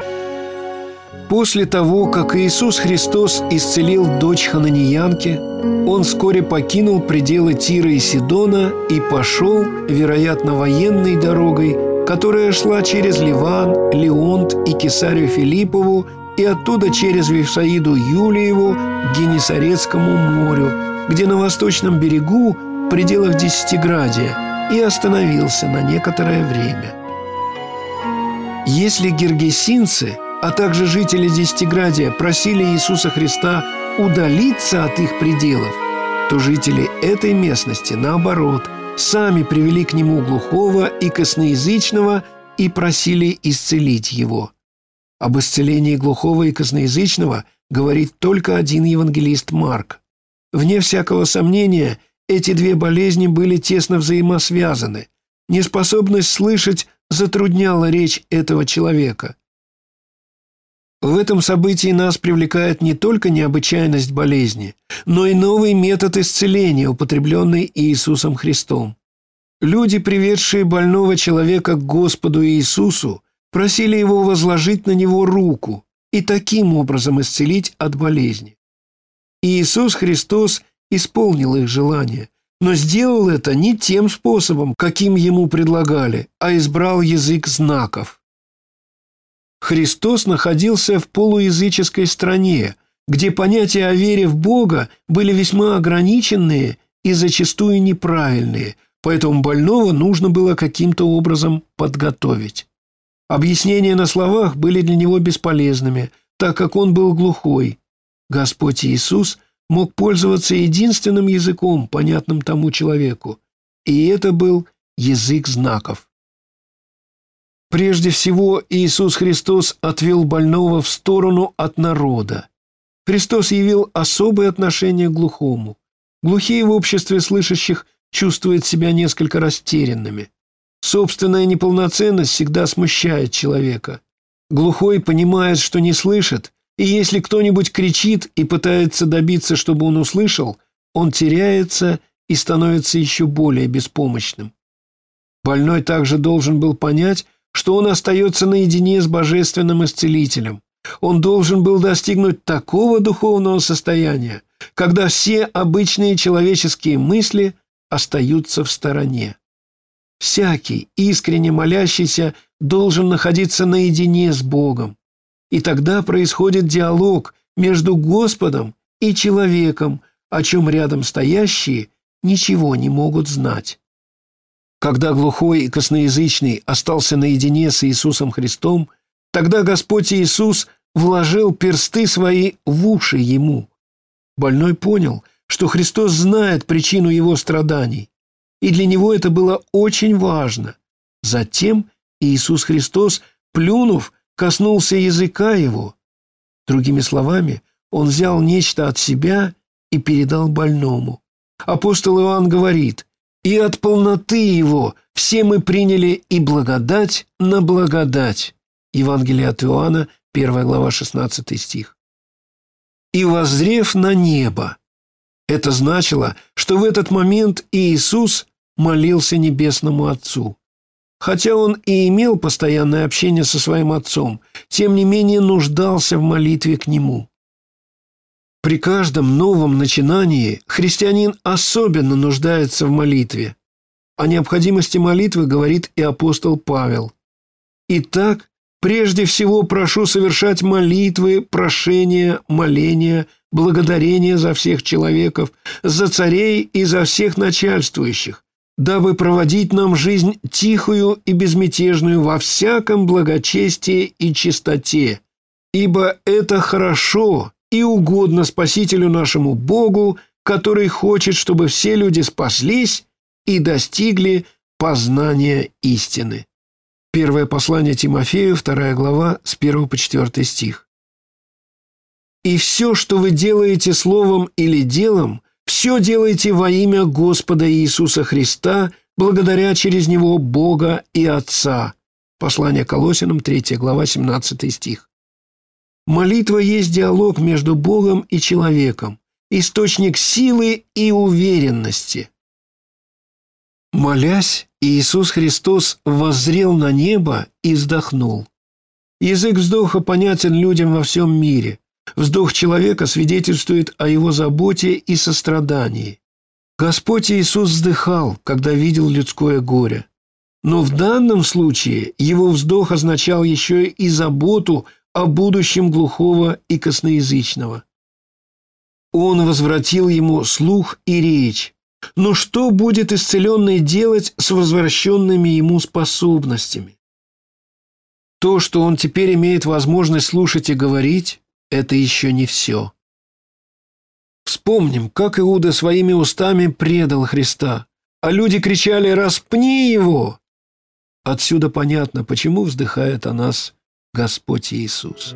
После того, как Иисус Христос исцелил дочь хананеянки, Он вскоре покинул пределы Тира и Сидона и пошел, вероятно, военной дорогой, которая шла через Ливан, Леонт и Кесарию Филиппову, и оттуда через Вифсаиду Юлиеву к Генесарецкому морю, где на восточном берегу, в пределах Десятиградия, и остановился на некоторое время. Если гергесинцы, а также жители Десятиградия просили Иисуса Христа удалиться от их пределов, то жители этой местности, наоборот, сами привели к нему глухого и косноязычного и просили исцелить его. Об исцелении глухого и косноязычного говорит только один евангелист Марк. Вне всякого сомнения, эти две болезни были тесно взаимосвязаны. Неспособность слышать затрудняла речь этого человека. В этом событии нас привлекает не только необычайность болезни, но и новый метод исцеления, употребленный Иисусом Христом. Люди, приведшие больного человека к Господу Иисусу, просили Его возложить на него руку и таким образом исцелить от болезни. Иисус Христос исполнил их желание, но сделал это не тем способом, каким Ему предлагали, а избрал язык знаков. Христос находился в полуязыческой стране, где понятия о вере в Бога были весьма ограниченные и зачастую неправильные, поэтому больного нужно было каким-то образом подготовить. Объяснения на словах были для него бесполезными, так как он был глухой. Господь Иисус мог пользоваться единственным языком, понятным тому человеку, и это был язык знаков. Прежде всего, Иисус Христос отвел больного в сторону от народа. Христос явил особое отношение к глухому. Глухие в обществе слышащих чувствуют себя несколько растерянными. Собственная неполноценность всегда смущает человека. Глухой понимает, что не слышит, и если кто-нибудь кричит и пытается добиться, чтобы он услышал, он теряется и становится еще более беспомощным. Больной также должен был понять, что он остается наедине с божественным исцелителем. Он должен был достигнуть такого духовного состояния, когда все обычные человеческие мысли остаются в стороне. Всякий, искренне молящийся, должен находиться наедине с Богом. И тогда происходит диалог между Господом и человеком, о чем рядом стоящие ничего не могут знать. Когда глухой и косноязычный остался наедине с Иисусом Христом, тогда Господь Иисус вложил персты свои в уши ему. Больной понял, что Христос знает причину его страданий, и для него это было очень важно. Затем Иисус Христос, плюнув, коснулся языка его. Другими словами, он взял нечто от себя и передал больному. Апостол Иоанн говорит: «И от полноты его все мы приняли и благодать на благодать». Евангелие от Иоанна, 1 глава, 16 стих. «И воззрев на небо». Это значило, что в этот момент Иисус молился Небесному Отцу. Хотя он и имел постоянное общение со своим Отцом, тем не менее нуждался в молитве к Нему. При каждом новом начинании христианин особенно нуждается в молитве. О необходимости молитвы говорит и апостол Павел. «Итак, прежде всего прошу совершать молитвы, прошения, моления, благодарения за всех человеков, за царей и за всех начальствующих, дабы проводить нам жизнь тихую и безмятежную во всяком благочестии и чистоте, ибо это хорошо и угодно Спасителю нашему Богу, который хочет, чтобы все люди спаслись и достигли познания истины». Первое послание Тимофею, 2 глава, с 1 по 4 стих. «И все, что вы делаете словом или делом, все делайте во имя Господа Иисуса Христа, благодаря через Него Бога и Отца». Послание Колоссянам, 3 глава, 17 стих. Молитва есть диалог между Богом и человеком, источник силы и уверенности. Молясь, Иисус Христос воззрел на небо и вздохнул. Язык вздоха понятен людям во всем мире. Вздох человека свидетельствует о его заботе и сострадании. Господь Иисус вздыхал, когда видел людское горе. Но в данном случае его вздох означал еще и заботу о будущем глухого и косноязычного. Он возвратил ему слух и речь. Но что будет исцеленный делать с возвращенными ему способностями? То, что он теперь имеет возможность слушать и говорить, это еще не все. Вспомним, как Иуда своими устами предал Христа, а люди кричали: «Распни его!» Отсюда понятно, почему вздыхает о нас Господь Иисус.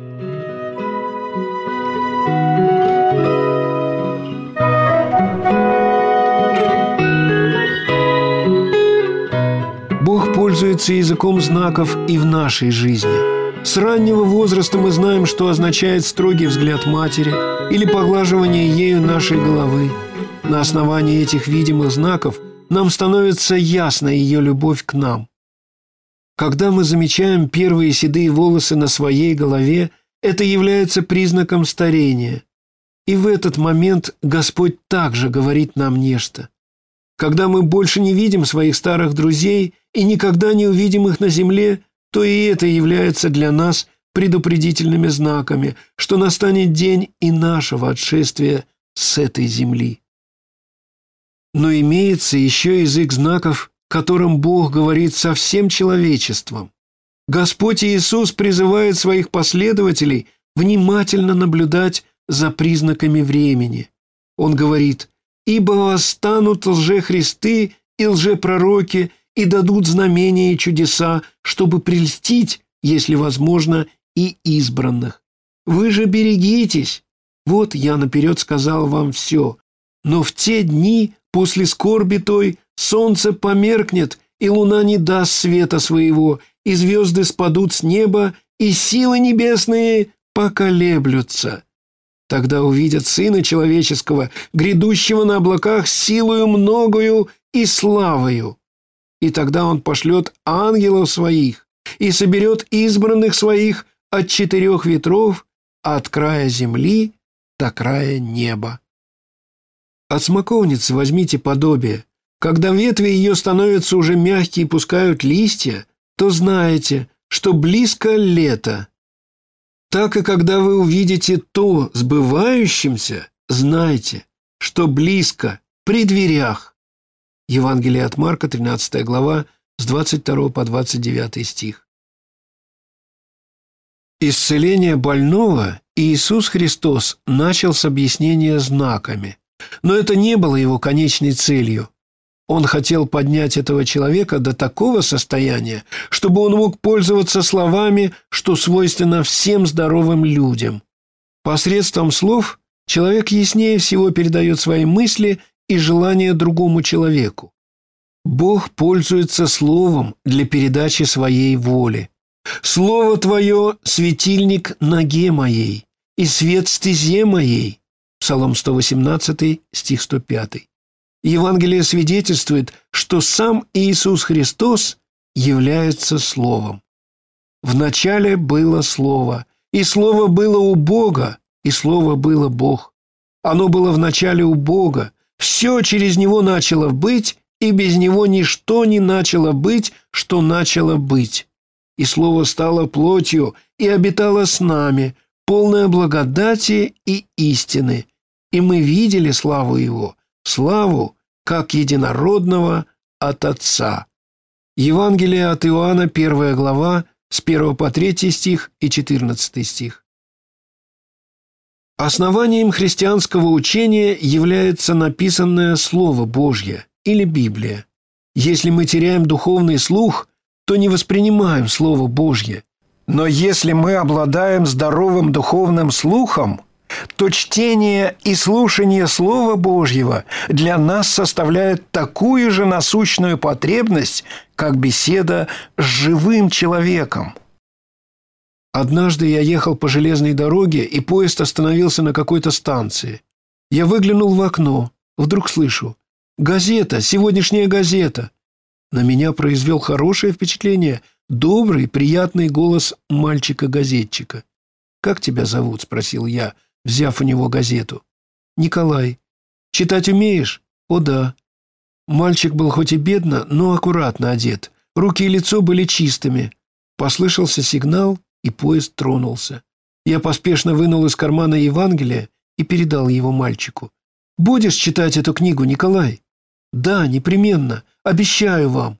Бог пользуется языком знаков и в нашей жизни. С раннего возраста мы знаем, что означает строгий взгляд матери или поглаживание ею нашей головы. На основании этих видимых знаков нам становится ясна ее любовь к нам. Когда мы замечаем первые седые волосы на своей голове, это является признаком старения. И в этот момент Господь также говорит нам нечто. Когда мы больше не видим своих старых друзей и никогда не увидим их на земле, то и это является для нас предупредительными знаками, что настанет день и нашего отшествия с этой земли. Но имеется еще язык знаков, которым Бог говорит со всем человечеством. Господь Иисус призывает своих последователей внимательно наблюдать за признаками времени. Он говорит: «Ибо восстанут лжехристы и лжепророки, и дадут знамения и чудеса, чтобы прельстить, если возможно, и избранных. Вы же берегитесь. Вот я наперед сказал вам все. Но в те дни, после скорби той, солнце померкнет, и луна не даст света своего, и звезды спадут с неба, и силы небесные поколеблются». Тогда увидят Сына Человеческого, грядущего на облаках силою многою и славою. И тогда Он пошлет ангелов Своих и соберет избранных Своих от 4 ветров, от края земли до края неба. От смоковницы возьмите подобие. Когда ветви ее становятся уже мягкие и пускают листья, то знаете, что близко лето. Так и когда вы увидите то сбывающимся, знайте, что близко, при дверях. Евангелие от Марка, 13 глава, с 22 по 29 стих. Исцеление больного Иисус Христос начал с объяснения знаками, но это не было Его конечной целью. Он хотел поднять этого человека до такого состояния, чтобы он мог пользоваться словами, что свойственно всем здоровым людям. Посредством слов человек яснее всего передает свои мысли и желания другому человеку. Бог пользуется словом для передачи своей воли. «Слово Твое – светильник ноге моей, и свет стезе моей». Псалом 118, стих 105. Евангелие свидетельствует, что сам Иисус Христос является Словом. «Вначале было Слово, и Слово было у Бога, и Слово было Бог. Оно было вначале у Бога, все через Него начало быть, и без Него ничто не начало быть, что начало быть. И Слово стало плотью и обитало с нами, полное благодати и истины, и мы видели славу Его, славу, как единородного от Отца». Евангелие от Иоанна, 1 глава, с 1 по 3 стих и 14 стих. Основанием христианского учения является написанное Слово Божье или Библия. Если мы теряем духовный слух, то не воспринимаем Слово Божье. Но если мы обладаем здоровым духовным слухом, то чтение и слушание Слова Божьего для нас составляет такую же насущную потребность, как беседа с живым человеком. Однажды я ехал по железной дороге, и поезд остановился на какой-то станции. Я выглянул в окно, вдруг слышу: «Газета, сегодняшняя газета». На меня произвел хорошее впечатление добрый, приятный голос мальчика-газетчика. «Как тебя зовут?» – спросил я, взяв у него газету. «Николай. Читать умеешь?» «О, да». Мальчик был хоть и бедно, но аккуратно одет. Руки и лицо были чистыми. Послышался сигнал, и поезд тронулся. Я поспешно вынул из кармана Евангелие и передал его мальчику. «Будешь читать эту книгу, Николай?» «Да, непременно. Обещаю вам».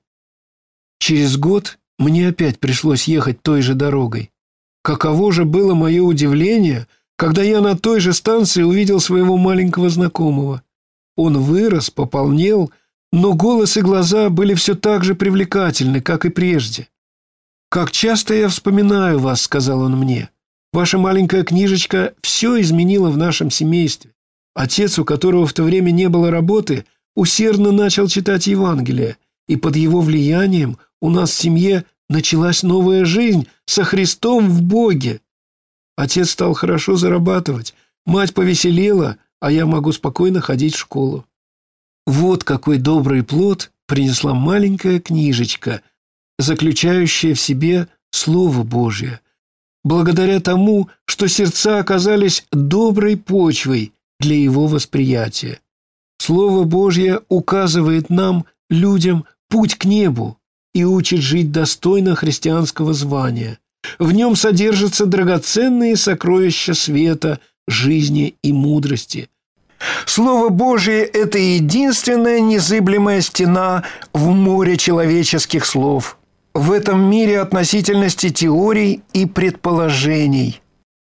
Через год мне опять пришлось ехать той же дорогой. Каково же было мое удивление, когда я на той же станции увидел своего маленького знакомого. Он вырос, пополнел, но голос и глаза были все так же привлекательны, как и прежде. «Как часто я вспоминаю вас», — сказал он мне. «Ваша маленькая книжечка все изменила в нашем семействе. Отец, у которого в то время не было работы, усердно начал читать Евангелие, и под его влиянием у нас в семье началась новая жизнь со Христом в Боге. Отец стал хорошо зарабатывать, мать повеселела, а я могу спокойно ходить в школу». Вот какой добрый плод принесла маленькая книжечка, заключающая в себе Слово Божье, благодаря тому, что сердца оказались доброй почвой для его восприятия. Слово Божье указывает нам, людям, путь к небу и учит жить достойно христианского звания. В нем содержатся драгоценные сокровища света, жизни и мудрости. Слово Божие – это единственная незыблемая стена в море человеческих слов. В этом мире относительности теорий и предположений.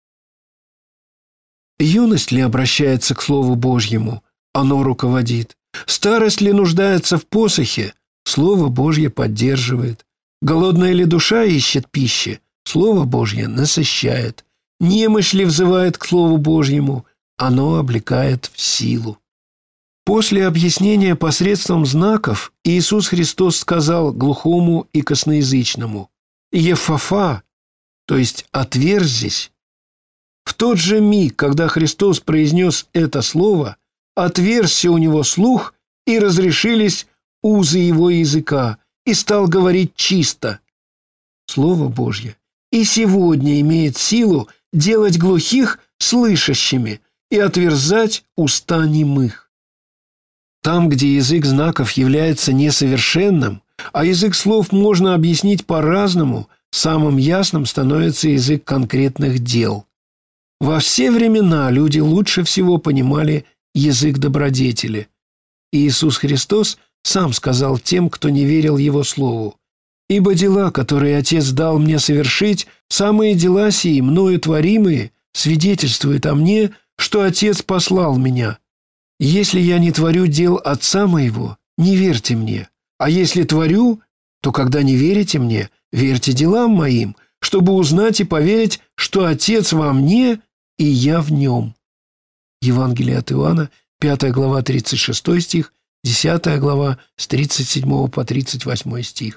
Юность ли обращается к Слову Божьему? Оно руководит. Старость ли нуждается в посохе? Слово Божье поддерживает. Голодная ли душа ищет пищи? Слово Божье насыщает. Немощь ли взывает к Слову Божьему? Оно облекает в силу. После объяснения посредством знаков Иисус Христос сказал глухому и косноязычному: «Еффафа», то есть «отверзись». В тот же миг, когда Христос произнес это слово, отверзся у него слух, и разрешились узы его языка, и стал говорить чисто. Слово Божье и сегодня имеет силу делать глухих слышащими и отверзать уста немых. Там, где язык знаков является несовершенным, а язык слов можно объяснить по-разному, самым ясным становится язык конкретных дел. Во все времена люди лучше всего понимали язык добродетели. И Иисус Христос сам сказал тем, кто не верил Его Слову: «Ибо дела, которые Отец дал мне совершить, самые дела сии, мною творимые, свидетельствуют о мне, что Отец послал меня. Если я не творю дел Отца моего, не верьте мне. А если творю, то когда не верите мне, верьте делам моим, чтобы узнать и поверить, что Отец во мне, и я в нем». Евангелие от Иоанна, 5 глава, 36 стих, 10 глава, с 37 по 38 стих.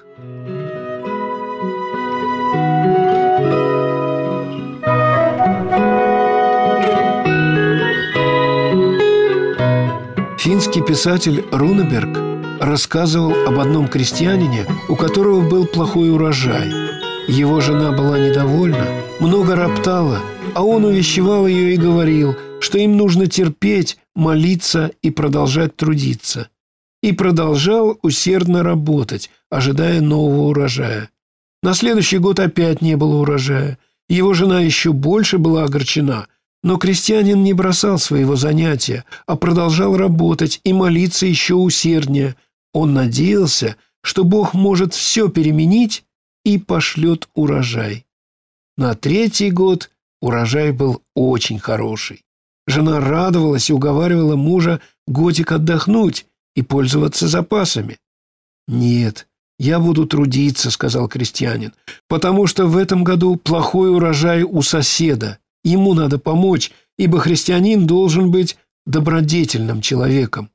Финский писатель Рунеберг рассказывал об одном крестьянине, у которого был плохой урожай. Его жена была недовольна, много роптала, а он увещевал ее и говорил, что им нужно терпеть, молиться и продолжать трудиться. И продолжал усердно работать, ожидая нового урожая. На следующий год опять не было урожая. Его жена еще больше была огорчена, но крестьянин не бросал своего занятия, а продолжал работать и молиться еще усерднее. Он надеялся, что Бог может все переменить и пошлет урожай. На третий год урожай был очень хороший. Жена радовалась и уговаривала мужа годик отдохнуть и пользоваться запасами. «Нет, я буду трудиться», — сказал крестьянин, «потому что в этом году плохой урожай у соседа. Ему надо помочь, ибо христианин должен быть добродетельным человеком».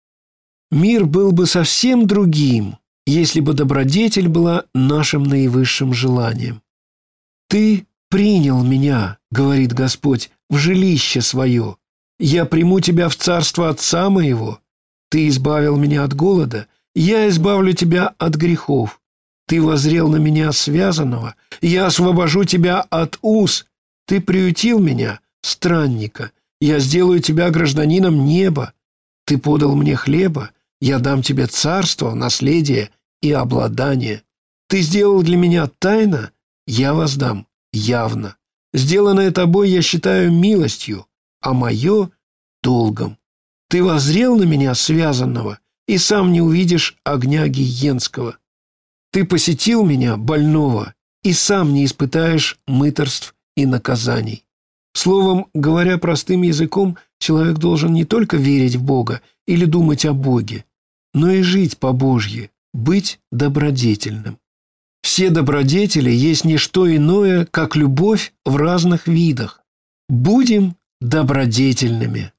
Мир был бы совсем другим, если бы добродетель была нашим наивысшим желанием. «Ты принял меня, — говорит Господь, — в жилище свое. Я приму тебя в царство Отца моего. Ты избавил меня от голода, я избавлю тебя от грехов. Ты воззрел на меня связанного, я освобожу тебя от уз. Ты приютил меня, странника, я сделаю тебя гражданином неба. Ты подал мне хлеба, я дам тебе царство, наследие и обладание. Ты сделал для меня тайно, я воздам явно. Сделанное тобой я считаю милостью, а мое — долгом. Ты воззрел на меня связанного, и сам не увидишь огня гиенского. Ты посетил меня, больного, и сам не испытаешь мытарств и наказаний». Словом, говоря простым языком, человек должен не только верить в Бога или думать о Боге, но и жить по-божьи, быть добродетельным. Все добродетели есть не что иное, как любовь в разных видах. Будем добродетельными.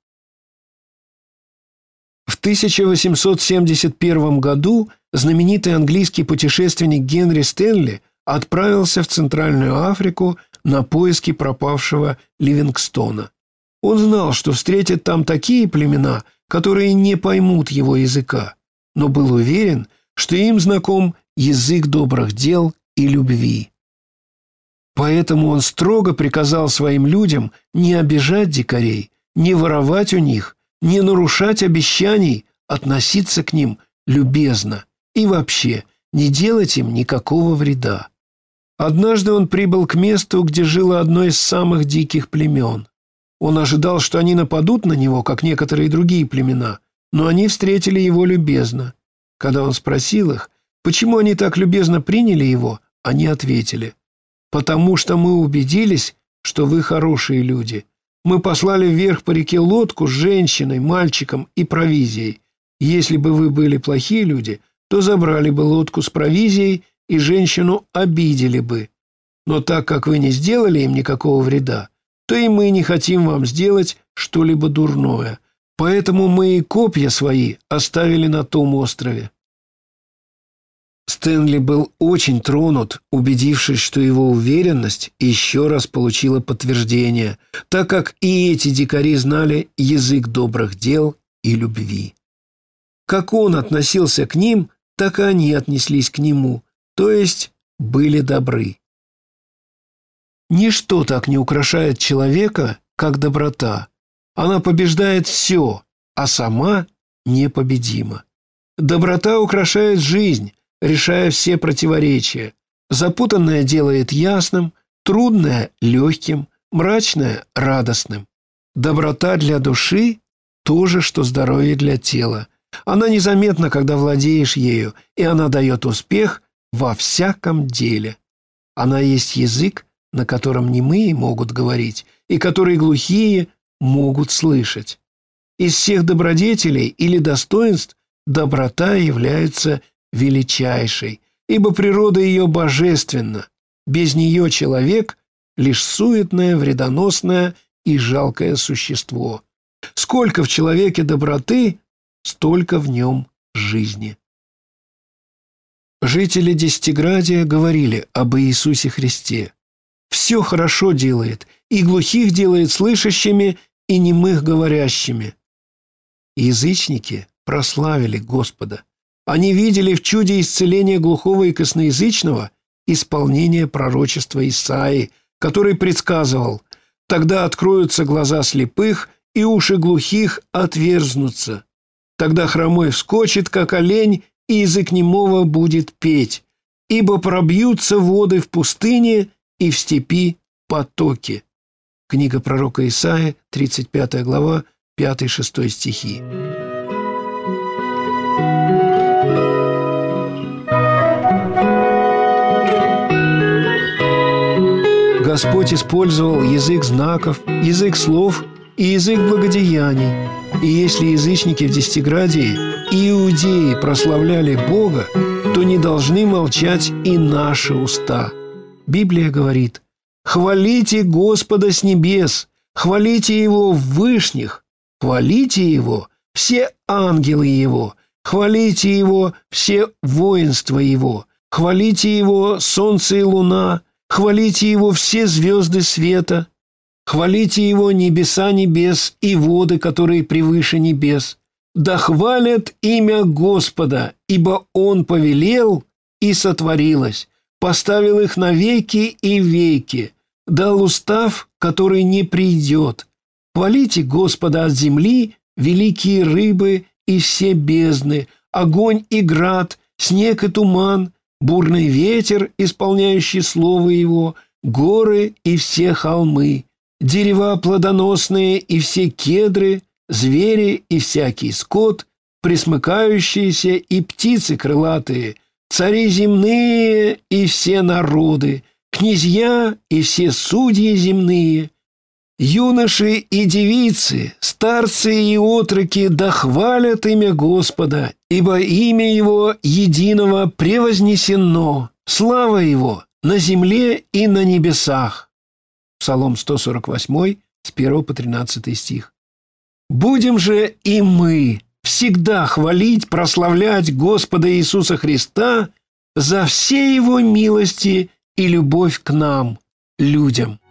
В 1871 году знаменитый английский путешественник Генри Стэнли отправился в Центральную Африку на поиски пропавшего Ливингстона. Он знал, что встретит там такие племена, которые не поймут его языка, но был уверен, что им знаком язык добрых дел и любви. Поэтому он строго приказал своим людям не обижать дикарей, не воровать у них, не нарушать обещаний, относиться к ним любезно и вообще не делать им никакого вреда. Однажды он прибыл к месту, где жило одно из самых диких племен. Он ожидал, что они нападут на него, как некоторые другие племена, но они встретили его любезно. Когда он спросил их, почему они так любезно приняли его, они ответили: «Потому что мы убедились, что вы хорошие люди. Мы послали вверх по реке лодку с женщиной, мальчиком и провизией. Если бы вы были плохие люди, то забрали бы лодку с провизией и женщину обидели бы. Но так как вы не сделали им никакого вреда, то и мы не хотим вам сделать что-либо дурное. Поэтому мы и копья свои оставили на том острове». Стэнли был очень тронут, убедившись, что его уверенность еще раз получила подтверждение, так как и эти дикари знали язык добрых дел и любви. Как он относился к ним, так и они отнеслись к нему, то есть были добры. Ничто так не украшает человека, как доброта. Она побеждает все, а сама непобедима. Доброта украшает жизнь, решая все противоречия. Запутанное делает ясным, трудное – легким, мрачное – радостным. Доброта для души – то же, что здоровье для тела. Она незаметна, когда владеешь ею, и она дает успех во всяком деле. Она есть язык, на котором немые могут говорить, и который глухие могут слышать. Из всех добродетелей или достоинств доброта является величайшей, ибо природа ее божественна. Без нее человек – лишь суетное, вредоносное и жалкое существо. Сколько в человеке доброты, столько в нем жизни. Жители Десятиградия говорили об Иисусе Христе. «Все хорошо делает, и глухих делает слышащими, и немых говорящими». Язычники прославили Господа. Они видели в чуде исцеления глухого и косноязычного исполнение пророчества Исаии, который предсказывал: «Тогда откроются глаза слепых, и уши глухих отверзнутся. Тогда хромой вскочит, как олень, и язык немого будет петь, ибо пробьются воды в пустыне и в степи потоки». Книга пророка Исаии, 35 глава, 5-6 стихи. Господь использовал язык знаков, язык слов и язык благодеяний. И если язычники в Десятиградии и иудеи прославляли Бога, то не должны молчать и наши уста. Библия говорит: «Хвалите Господа с небес, хвалите Его в вышних, хвалите Его все ангелы Его, хвалите Его все воинства Его, хвалите Его солнце и луна, хвалите Его все звезды света, хвалите Его небеса небес и воды, которые превыше небес. Да хвалят имя Господа, ибо Он повелел, и сотворилось, поставил их навеки и веки, дал устав, который не придет. Хвалите Господа от земли, великие рыбы и все бездны, огонь и град, снег и туман, бурный ветер, исполняющий слово Его, горы и все холмы, дерева плодоносные и все кедры, звери и всякий скот, пресмыкающиеся и птицы крылатые, цари земные и все народы, князья и все судьи земные, юноши и девицы, старцы и отроки да хвалят имя Господа, ибо имя Его единого превознесено, слава Его на земле и на небесах». Псалом 148, с 1 по 13 стих. Будем же и мы всегда хвалить, прославлять Господа Иисуса Христа за все Его милости и любовь к нам, людям.